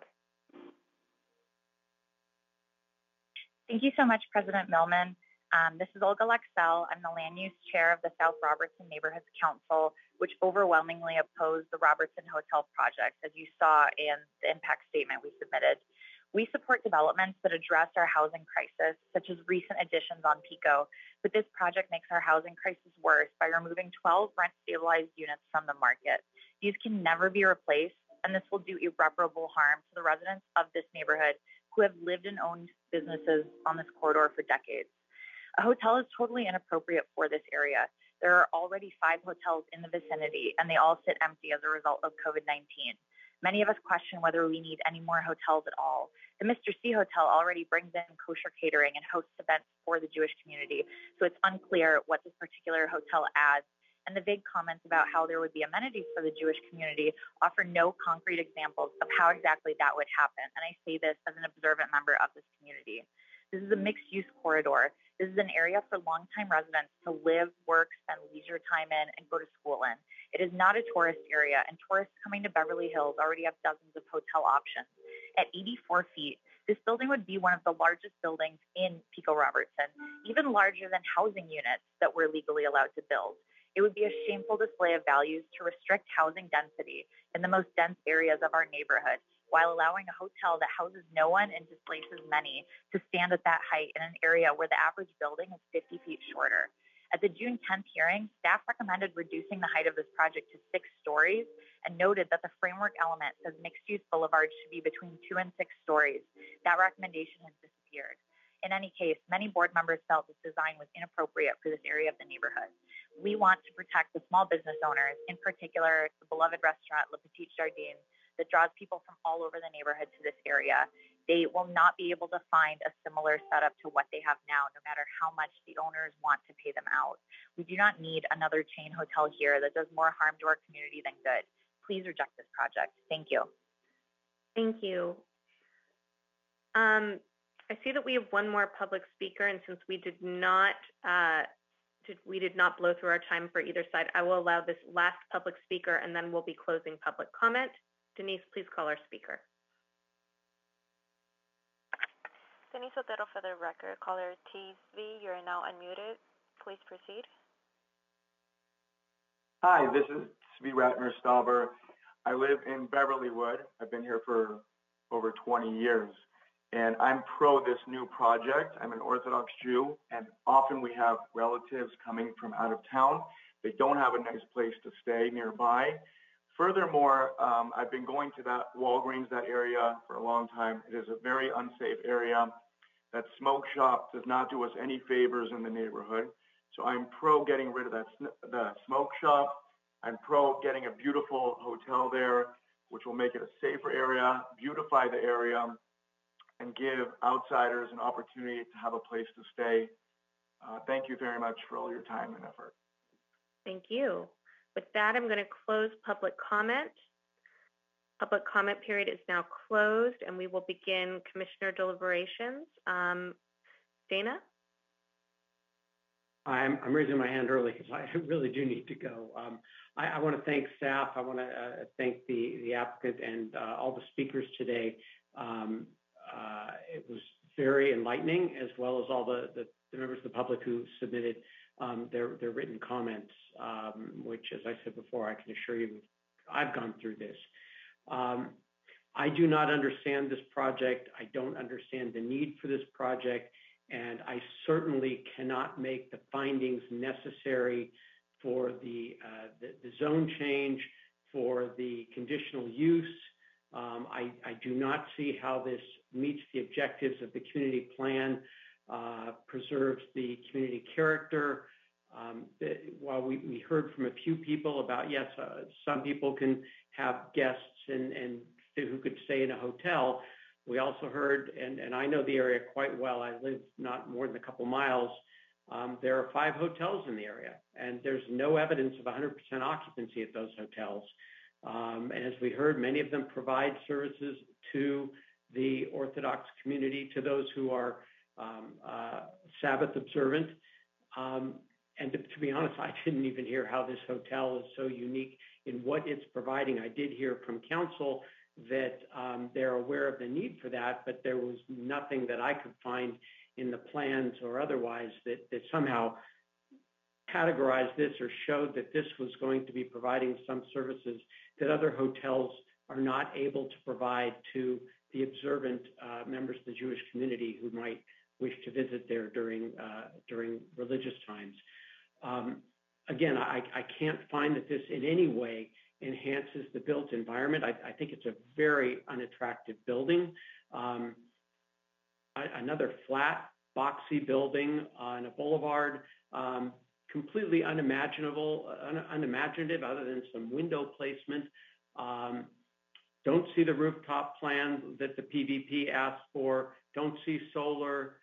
Thank you so much, President Millman. This is Olga Lexell. I'm the Land Use Chair of the South Robertson Neighborhoods Council, which overwhelmingly opposed the Robertson Hotel project, as you saw in the impact statement we submitted. We support developments that address our housing crisis, such as recent additions on Pico, but this project makes our housing crisis worse by removing 12 rent-stabilized units from the market. These can never be replaced, and this will do irreparable harm to the residents of this neighborhood who have lived and owned businesses on this corridor for decades. A hotel is totally inappropriate for this area. There are already 5 hotels in the vicinity, and they all sit empty as a result of COVID-19. Many of us question whether we need any more hotels at all. The Mr. C Hotel already brings in kosher catering and hosts events for the Jewish community, so it's unclear what this particular hotel adds. And the vague comments about how there would be amenities for the Jewish community offer no concrete examples of how exactly that would happen. And I say this as an observant member of this community. This is a mixed-use corridor. This is an area for longtime residents to live, work, spend leisure time in, and go to school in. It is not a tourist area, and tourists coming to Beverly Hills already have dozens of hotel options. At 84 feet, this building would be one of the largest buildings in Pico Robertson, even larger than housing units that we're legally allowed to build. It would be a shameful display of values to restrict housing density in the most dense areas of our neighborhood, while allowing a hotel that houses no one and displaces many to stand at that height in an area where the average building is 50 feet shorter. At the June 10th hearing, staff recommended reducing the height of this project to 6 stories and noted that the framework element says mixed-use boulevards should be between 2 and 6 stories. That recommendation has disappeared. In any case, many board members felt this design was inappropriate for this area of the neighborhood. We want to protect the small business owners, in particular the beloved restaurant Le Petit Jardin, that draws people from all over the neighborhood to this area. They will not be able to find a similar setup to what they have now, no matter how much the owners want to pay them out. We do not need another chain hotel here that does more harm to our community than good. Please reject this project. Thank you. Thank you. I see that we have one more public speaker, and since we did not we did not blow through our time for either side. I will allow this last public speaker, and then we'll be closing public comment. Denise, please call our speaker. Denise Otero for the record. Caller TV, you're now unmuted. Please proceed. Hi, this is Svi Ratner-Stauber. I live in Beverlywood. I've been here for over 20 years, and I'm pro this new project. I'm an Orthodox Jew, and often we have relatives coming from out of town. They don't have a nice place to stay nearby. Furthermore, I've been going to that Walgreens, that area, for a long time. It is a very unsafe area. That smoke shop does not do us any favors in the neighborhood. So I'm pro getting rid of the smoke shop. I'm pro getting a beautiful hotel there, which will make it a safer area, beautify the area, and give outsiders an opportunity to have a place to stay. Thank you very much for all your time and effort. Thank you. With that, I'm going to close public comment. Public comment period is now closed, and we will begin commissioner deliberations. Dana? I'm raising my hand early because I really do need to go. I want to thank staff. I want to thank the applicant and all the speakers today. It was very enlightening, as well as all the members of the public who submitted their written comments, which, as I said before, I can assure you, I've gone through this. I do not understand this project. I don't understand the need for this project, and I certainly cannot make the findings necessary for the zone change, for the conditional use. I do not see how this meets the objectives of the community plan, preserves the community character. While we heard from a few people about, yes, some people can have guests and who could stay in a hotel, we also heard, and I know the area quite well, I live not more than a couple miles, there are 5 hotels in the area, and there's no evidence of 100% occupancy at those hotels. And as we heard, many of them provide services to the Orthodox community, to those who are Sabbath observant. And to be honest, I didn't even hear how this hotel is so unique in what it's providing. I did hear from council that they're aware of the need for that, but there was nothing that I could find in the plans or otherwise that somehow categorized this or showed that this was going to be providing some services that other hotels are not able to provide to the observant members of the Jewish community who might wish to visit there during religious times. Again, I can't find that this in any way enhances the built environment. I think it's a very unattractive building. Another flat, boxy building on a boulevard, completely unimaginative other than some window placement. Don't see the rooftop plan that the PVP asked for. Don't see solar.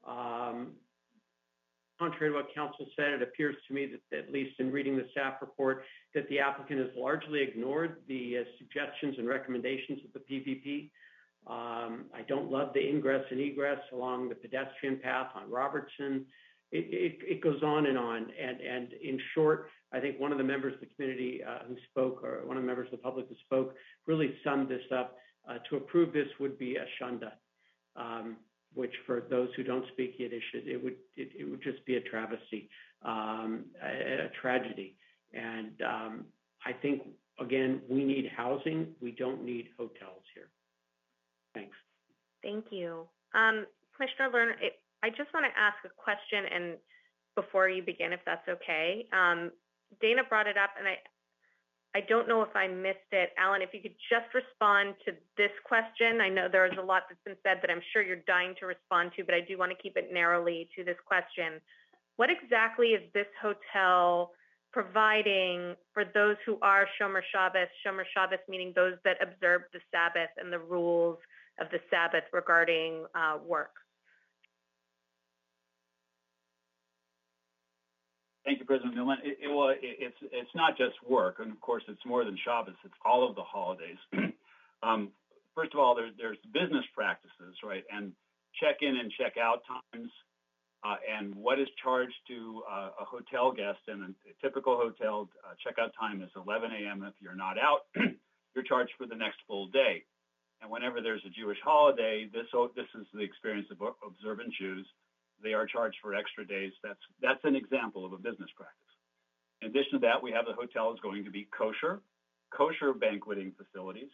Contrary to what council said, it appears to me that, at least in reading the staff report, that the applicant has largely ignored the suggestions and recommendations of the PVP. I don't love the ingress and egress along the pedestrian path on Robertson. It goes on. And in short, I think one of the members of the community who spoke, or one of the members of the public who spoke, really summed this up. To approve this would be a shunda, which for those who don't speak Yiddish, it would just be a travesty, a tragedy. And I think, again, we need housing. We don't need hotels here. Thanks. Thank you. Commissioner Lerner, I just want to ask a question, and before you begin, if that's okay. Dana brought it up, and I don't know if I missed it. Alan, if you could just respond to this question. I know there is a lot that's been said that I'm sure you're dying to respond to, but I do want to keep it narrowly to this question. What exactly is this hotel providing for those who are Shomer Shabbos meaning those that observe the Sabbath and the rules of the Sabbath regarding work? Thank you, President Millman. It's not just work, and of course, it's more than Shabbos. It's all of the holidays. First of all, there's business practices, right, and check-in and check-out times. and what is charged to a hotel guest. And a typical hotel checkout time is 11 a.m. If you're not out, you're charged for the next full day. And whenever there's a Jewish holiday, this is the experience of observant Jews. They are charged for extra days. That's an example of a business practice. In addition to that, we have the hotel is going to be kosher banqueting facilities,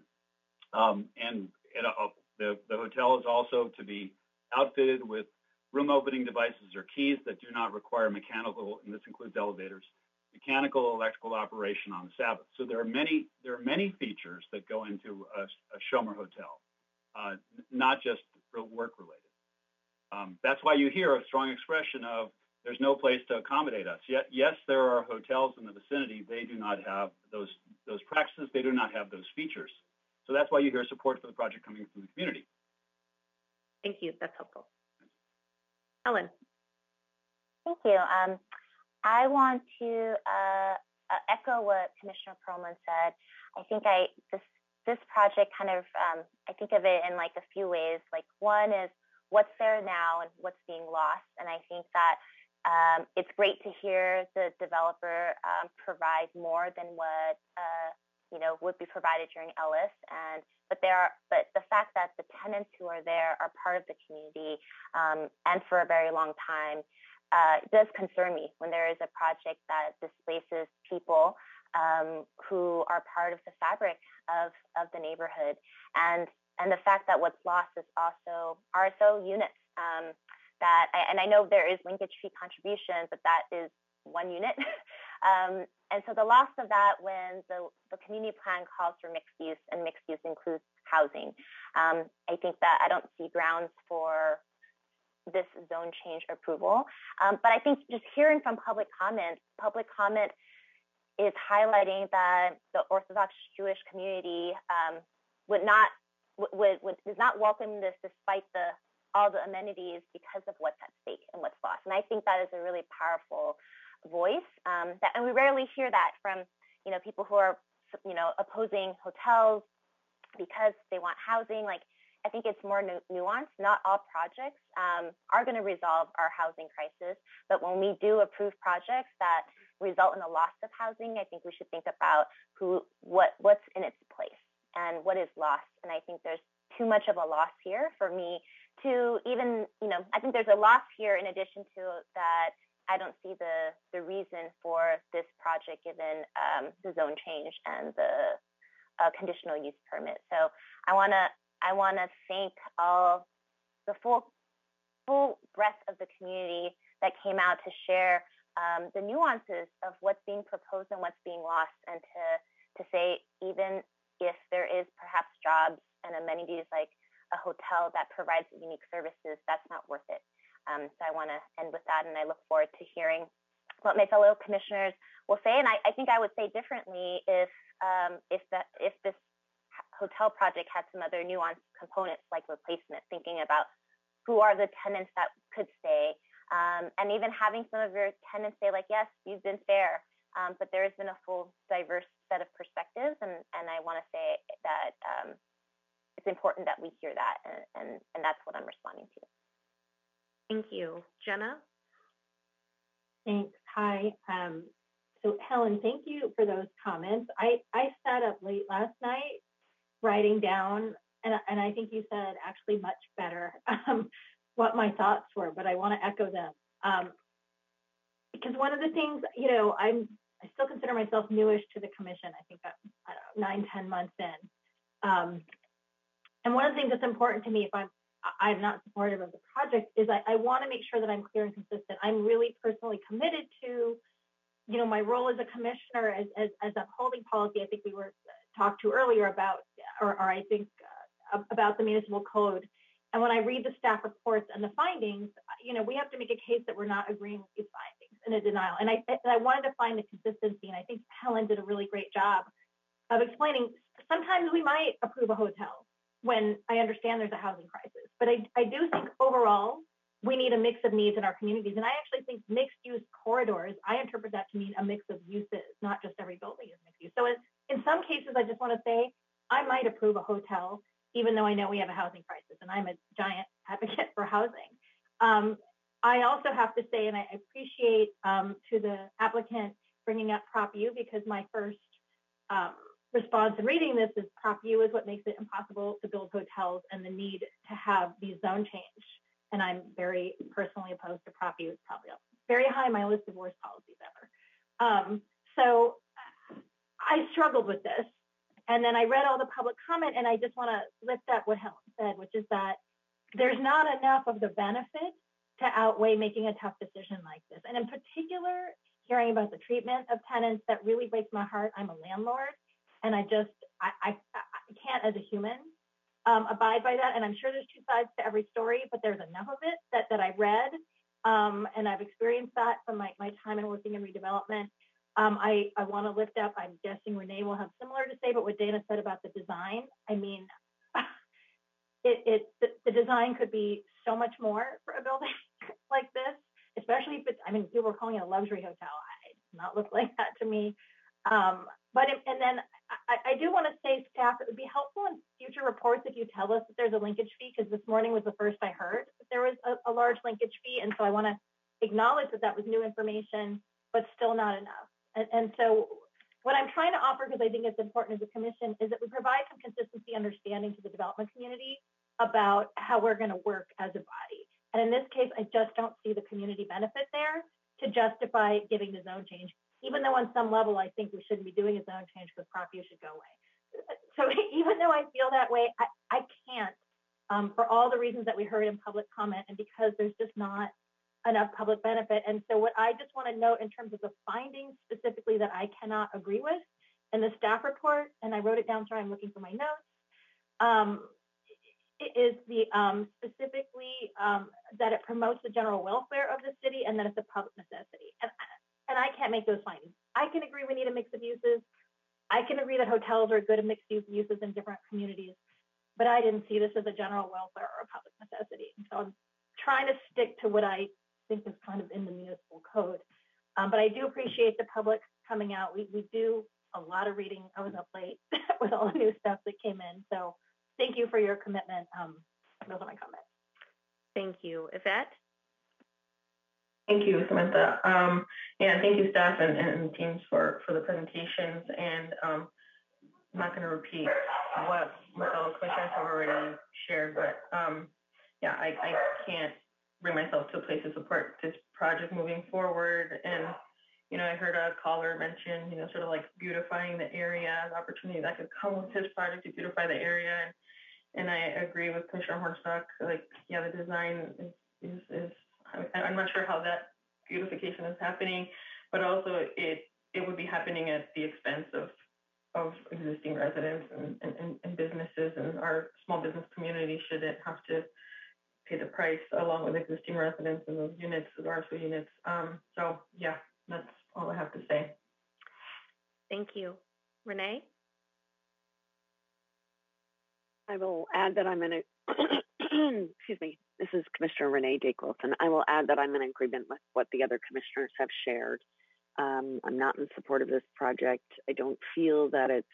and the hotel is also to be outfitted with room opening devices or keys that do not require mechanical, and this includes elevators, mechanical, electrical operation on the Sabbath. So there are many features that go into a Shomer hotel, not just work related. That's why you hear a strong expression of there's no place to accommodate us. Yet, yes, there are hotels in the vicinity. They do not have those practices. They do not have those features. So that's why you hear support for the project coming from the community. Thank you. That's helpful. Helen. Thank you. I want to echo what Commissioner Perlman said. I think this project kind of I think of it in like a few ways. Like one is what's there now and what's being lost, and I think that it's great to hear the developer provide more than what would be provided during Ellis, but the fact that the tenants who are there are part of the community and for a very long time does concern me when there is a project that displaces people who are part of the fabric of the neighborhood, and the fact that what's lost is also RSO units. And I know there is linkage fee contribution, but that is one unit. And so the loss of that when the community plan calls for mixed use, and mixed use includes housing, I think that I don't see grounds for this zone change approval. But I think just hearing from public comment is highlighting that the Orthodox Jewish community does not welcome this despite all the amenities because of what's at stake and what's lost. And I think that is a really powerful voice, and we rarely hear that from people who are opposing hotels because they want housing. Like, I think it's more nuanced. Not all projects are going to resolve our housing crisis, but when we do approve projects that result in a loss of housing, I think we should think about what's in its place and what is lost. And I think there's too much of a loss here for me to even, I think there's a loss here in addition to that. I don't see the reason for this project given the zone change and the conditional use permit. So I want to thank all the full breadth of the community that came out to share the nuances of what's being proposed and what's being lost, and to say even if there is perhaps jobs and amenities like a hotel that provides unique services, that's not worth it. So I want to end with that, and I look forward to hearing what my fellow commissioners will say. And I think I would say differently if this hotel project had some other nuanced components like replacement, thinking about who are the tenants that could stay, and even having some of your tenants say like, yes, you've been fair, but there has been a full diverse set of perspectives, and I want to say that it's important that we hear that, and that's what I'm responding to. Thank you. Jenna? Thanks. Hi. So Helen, thank you for those comments. I sat up late last night writing down, and I think you said actually much better what my thoughts were, but I want to echo them. Because one of the things, I still consider myself newish to the commission. I think I'm 9-10 months in. And one of the things that's important to me if I'm not supportive of the project is I want to make sure that I'm clear and consistent. I'm really personally committed to, my role as a commissioner as upholding policy. I think we were talked to earlier about, or I think about the municipal code. And when I read the staff reports and the findings, we have to make a case that we're not agreeing with these findings in a denial. And I wanted to find the consistency, and I think Helen did a really great job of explaining. Sometimes we might approve a hotel when I understand there's a housing crisis. But I do think overall, we need a mix of needs in our communities. And I actually think mixed use corridors, I interpret that to mean a mix of uses, not just every building is mixed use. So in some cases, I just want to say, I might approve a hotel, even though I know we have a housing crisis, and I'm a giant advocate for housing. I also have to say, and I appreciate to the applicant bringing up Prop U, because my first response in reading this is Prop U is what makes it impossible to build hotels and the need to have these zone change. And I'm very personally opposed to Prop U. It's probably up very high on my list of worst policies ever. So I struggled with this. And then I read all the public comment, and I just want to lift up what Helen said, which is that there's not enough of the benefit to outweigh making a tough decision like this. And in particular, hearing about the treatment of tenants, that really breaks my heart. I'm a landlord, and I can't, as a human, abide by that. And I'm sure there's two sides to every story, but there's enough of it that I read, and I've experienced that from my time in working in redevelopment. I want to lift up, I'm guessing Renee will have similar to say, but what Dana said about the design, I mean, the design could be so much more for a building like this, especially if it's, I mean, people are calling it a luxury hotel. It does not look like that to me. And then I do want to say, staff, it would be helpful in future reports if you tell us that there's a linkage fee, because this morning was the first I heard that there was a large linkage fee. And so I want to acknowledge that was new information, but still not enough. And so what I'm trying to offer, because I think it's important as a commission, is that we provide some consistency understanding to the development community about how we're going to work as a body. And in this case, I just don't see the community benefit there to justify giving the zone change, even though on some level, I think we shouldn't be doing a zone change because Prop U should go away. So even though I feel that way, I can't, for all the reasons that we heard in public comment, and because there's just not enough public benefit. And so what I just want to note in terms of the findings specifically that I cannot agree with in the staff report, and I wrote it down, sorry, I'm looking for my notes, is the specifically that it promotes the general welfare of the city and that it's a public necessity. And I can't make those findings. I can agree we need a mix of uses. I can agree that hotels are good at mixed use uses in different communities, but I didn't see this as a general welfare or a public necessity. And so I'm trying to stick to what I think is kind of in the municipal code. But I do appreciate the public coming out. We do a lot of reading. I was up late with all the new stuff that came in. So thank you for your commitment. Those are my comments. Thank you. Yvette? Thank you, Samantha. Yeah, thank you, staff and teams for the presentations. And I'm not going to repeat what my fellow commissioners have already shared, but yeah, I can't bring myself to a place to support this project moving forward. And, you know, I heard a caller mention, you know, sort of like beautifying the area, the opportunity that could come with this project to beautify the area. And I agree with Commissioner Hornstock, like, yeah, the design is I'm not sure how that beautification is happening, but also it would be happening at the expense of existing residents and businesses, and our small business community shouldn't have to pay the price along with existing residents in those units, the RSO units. So yeah, that's all I have to say. Thank you. Renee? I will add that I'm in a, excuse me, this is Commissioner Renee Dake Wilson. I will add that I'm in agreement with what the other commissioners have shared. I'm not in support of this project. I don't feel that it's,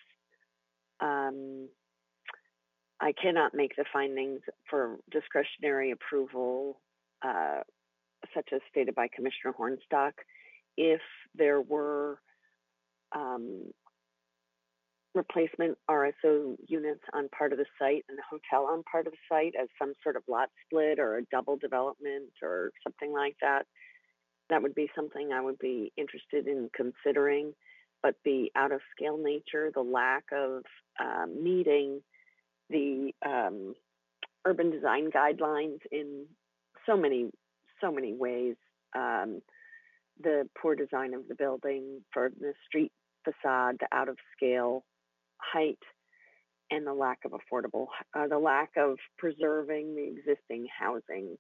I cannot make the findings for discretionary approval, such as stated by Commissioner Hornstock. If there were replacement RSO units on part of the site and a hotel on part of the site as some sort of lot split or a double development or something like that, that would be something I would be interested in considering. But the out of scale nature, the lack of meeting the urban design guidelines in so many ways, the poor design of the building for the street facade, the out of scale height, and the lack of affordable, the lack of preserving the existing housing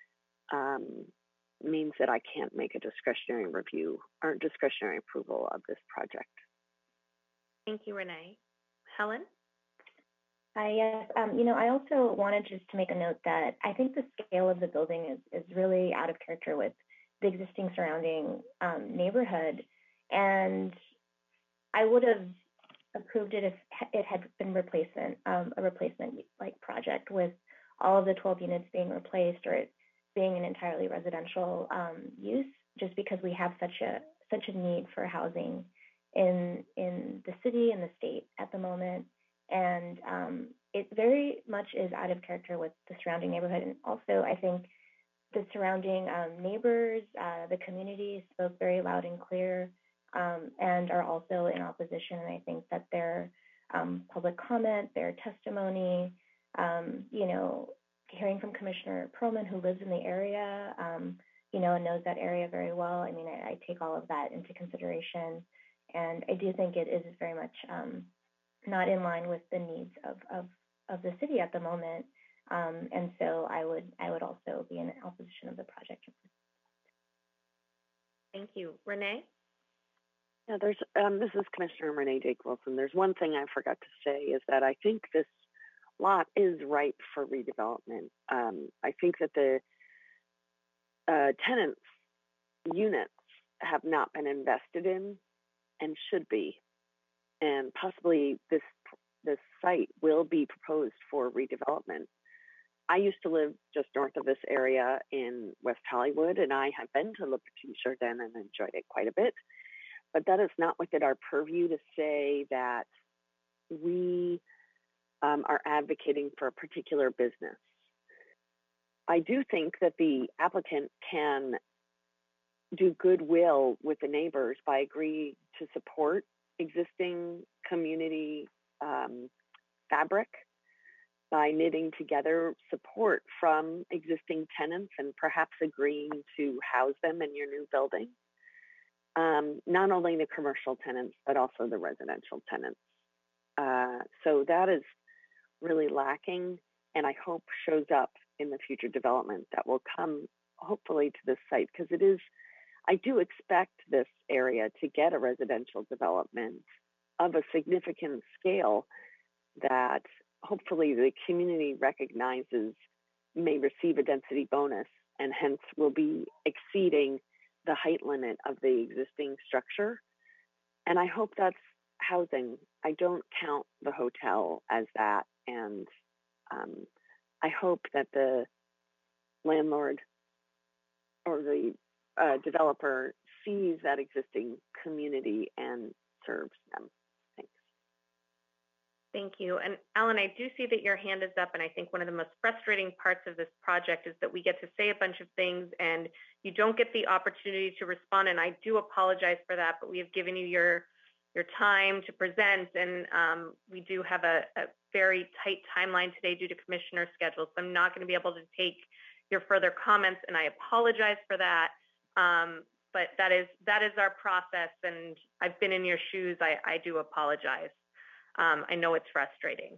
means that I can't make a discretionary review or discretionary approval of this project. Thank you, Renee. Helen? Hi, yes. You know, I also wanted just to make a note that I think the scale of the building is really out of character with the existing surrounding neighborhood. And I would have approved it if it had been a replacement like project with all of the 12 units being replaced, or being an entirely residential use, just because we have such a need for housing in the city and the state at the moment. And it very much is out of character with the surrounding neighborhood. And also, I think the surrounding neighbors, the community spoke very loud and clear, and are also in opposition. And I think that their public comment, their testimony, hearing from Commissioner Perlman, who lives in the area, and knows that area very well. I mean, I take all of that into consideration. And I do think it is very much not in line with the needs of the city at the moment. And so I would also be in opposition of the project. Thank you. Renee? Yeah, there's this is Commissioner Renee Dake Wilson. There's one thing I forgot to say is that I think this lot is ripe for redevelopment. I think that the tenants' units have not been invested in and should be, and possibly this site will be proposed for redevelopment. I used to live just north of this area in West Hollywood, and I have been to Le Petit Jardin and enjoyed it quite a bit. But that is not within our purview to say that we are advocating for a particular business. I do think that the applicant can do goodwill with the neighbors by agreeing to support existing community fabric, by knitting together support from existing tenants and perhaps agreeing to house them in your new building. Not only the commercial tenants, but also the residential tenants. So that is really lacking, and I hope shows up in the future development that will come hopefully to this site, because I do expect this area to get a residential development of a significant scale that hopefully the community recognizes may receive a density bonus and hence will be exceeding the height limit of the existing structure. And I hope that's housing. I don't count the hotel as that. And I hope that the landlord or the developer sees that existing community and serves them. Thanks. Thank you. And Alan, I do see that your hand is up, and I think one of the most frustrating parts of this project is that we get to say a bunch of things and you don't get the opportunity to respond, and I do apologize for that, but we have given you your time to present, and we do have a very tight timeline today due to commissioner schedules, so I'm not going to be able to take your further comments, and I apologize for that. But that is our process, and I've been in your shoes. I do apologize. I know it's frustrating.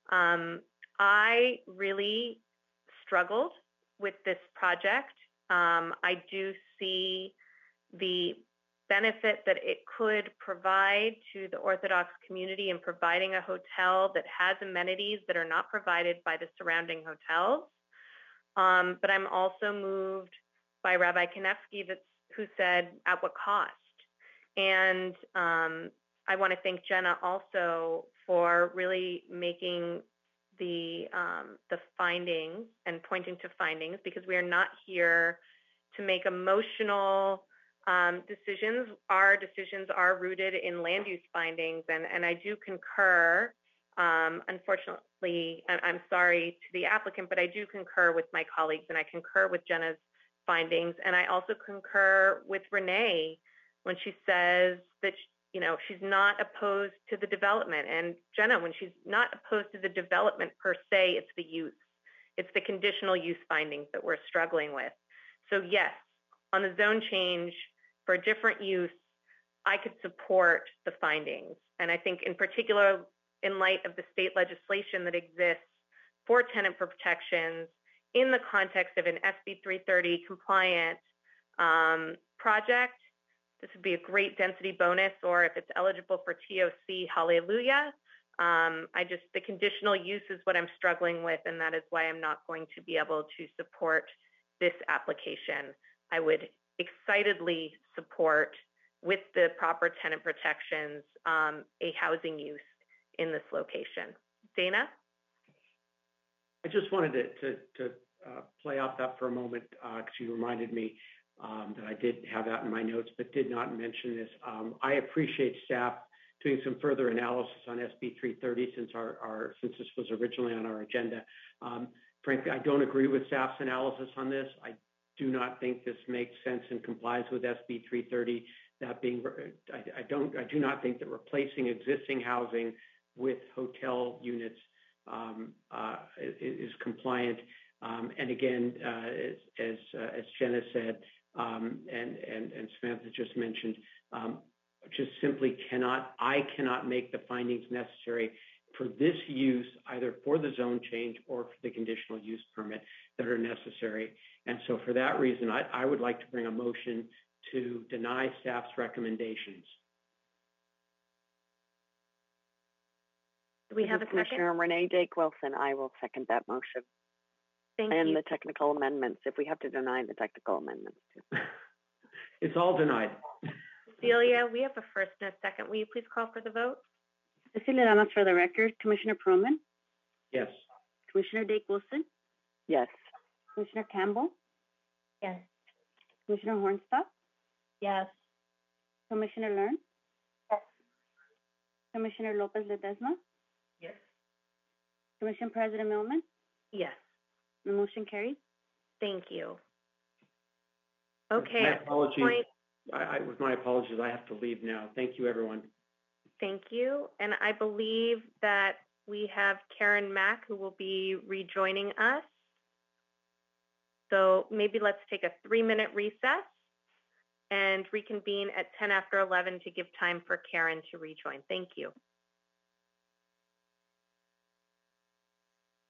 I really struggled with this project. I do see the benefit that it could provide to the Orthodox community in providing a hotel that has amenities that are not provided by the surrounding hotels. But I'm also moved by Rabbi Kanefsky who said, at what cost? And I want to thank Jenna also for really making the findings and pointing to findings, because we are not here to make emotional decisions. Our decisions are rooted in land use findings, and I do concur. Unfortunately, I'm sorry to the applicant, but I do concur with my colleagues, and I concur with Jenna's findings, and I also concur with Renee when she says that she's not opposed to the development. And Jenna, when she's not opposed to the development per se, it's the use. It's the conditional use findings that we're struggling with. So yes, on the zone change for a different use, I could support the findings. And I think in particular, in light of the state legislation that exists for tenant protections in the context of an SB 330 compliant project, this would be a great density bonus, or if it's eligible for TOC, hallelujah. The conditional use is what I'm struggling with, and that is why I'm not going to be able to support this application. I would excitedly support, with the proper tenant protections, a housing use in this location. Dana? I just wanted to play off that for a moment, because you reminded me that I did have that in my notes, but did not mention this. I appreciate staff doing some further analysis on SB 330 since this was originally on our agenda. Frankly, I don't agree with staff's analysis on this. I do not think this makes sense and complies with SB 330. That being, I do not think that replacing existing housing with hotel units is compliant. And again, as Jenna said, and Samantha just mentioned, just simply I cannot make the findings necessary for this use, either for the zone change or for the conditional use permit that are necessary. And so for that reason, I would like to bring a motion to deny staff's recommendations. Do we have a second? Commissioner Renee Dake Wilson, I will second that motion. Thank and you. The technical amendments, if we have to deny the technical amendments too. It's all denied. Celia, we have a first and a second. Will you please call for the vote? Cecilia Lamas for the record. Commissioner Perlman? Yes. Commissioner Dake Wilson? Yes. Commissioner Campbell? Yes. Commissioner Hornstock? Yes. Commissioner Learn? Yes. Commissioner Lopez Ledesma? Yes. Commission President Millman? Yes. The motion carries. Thank you. Okay. My apologies. With my apologies, I have to leave now. Thank you, everyone. Thank you. And I believe that we have Karen Mack who will be rejoining us. So maybe let's take a 3-minute recess and reconvene at 10 after 11 to give time for Karen to rejoin. Thank you.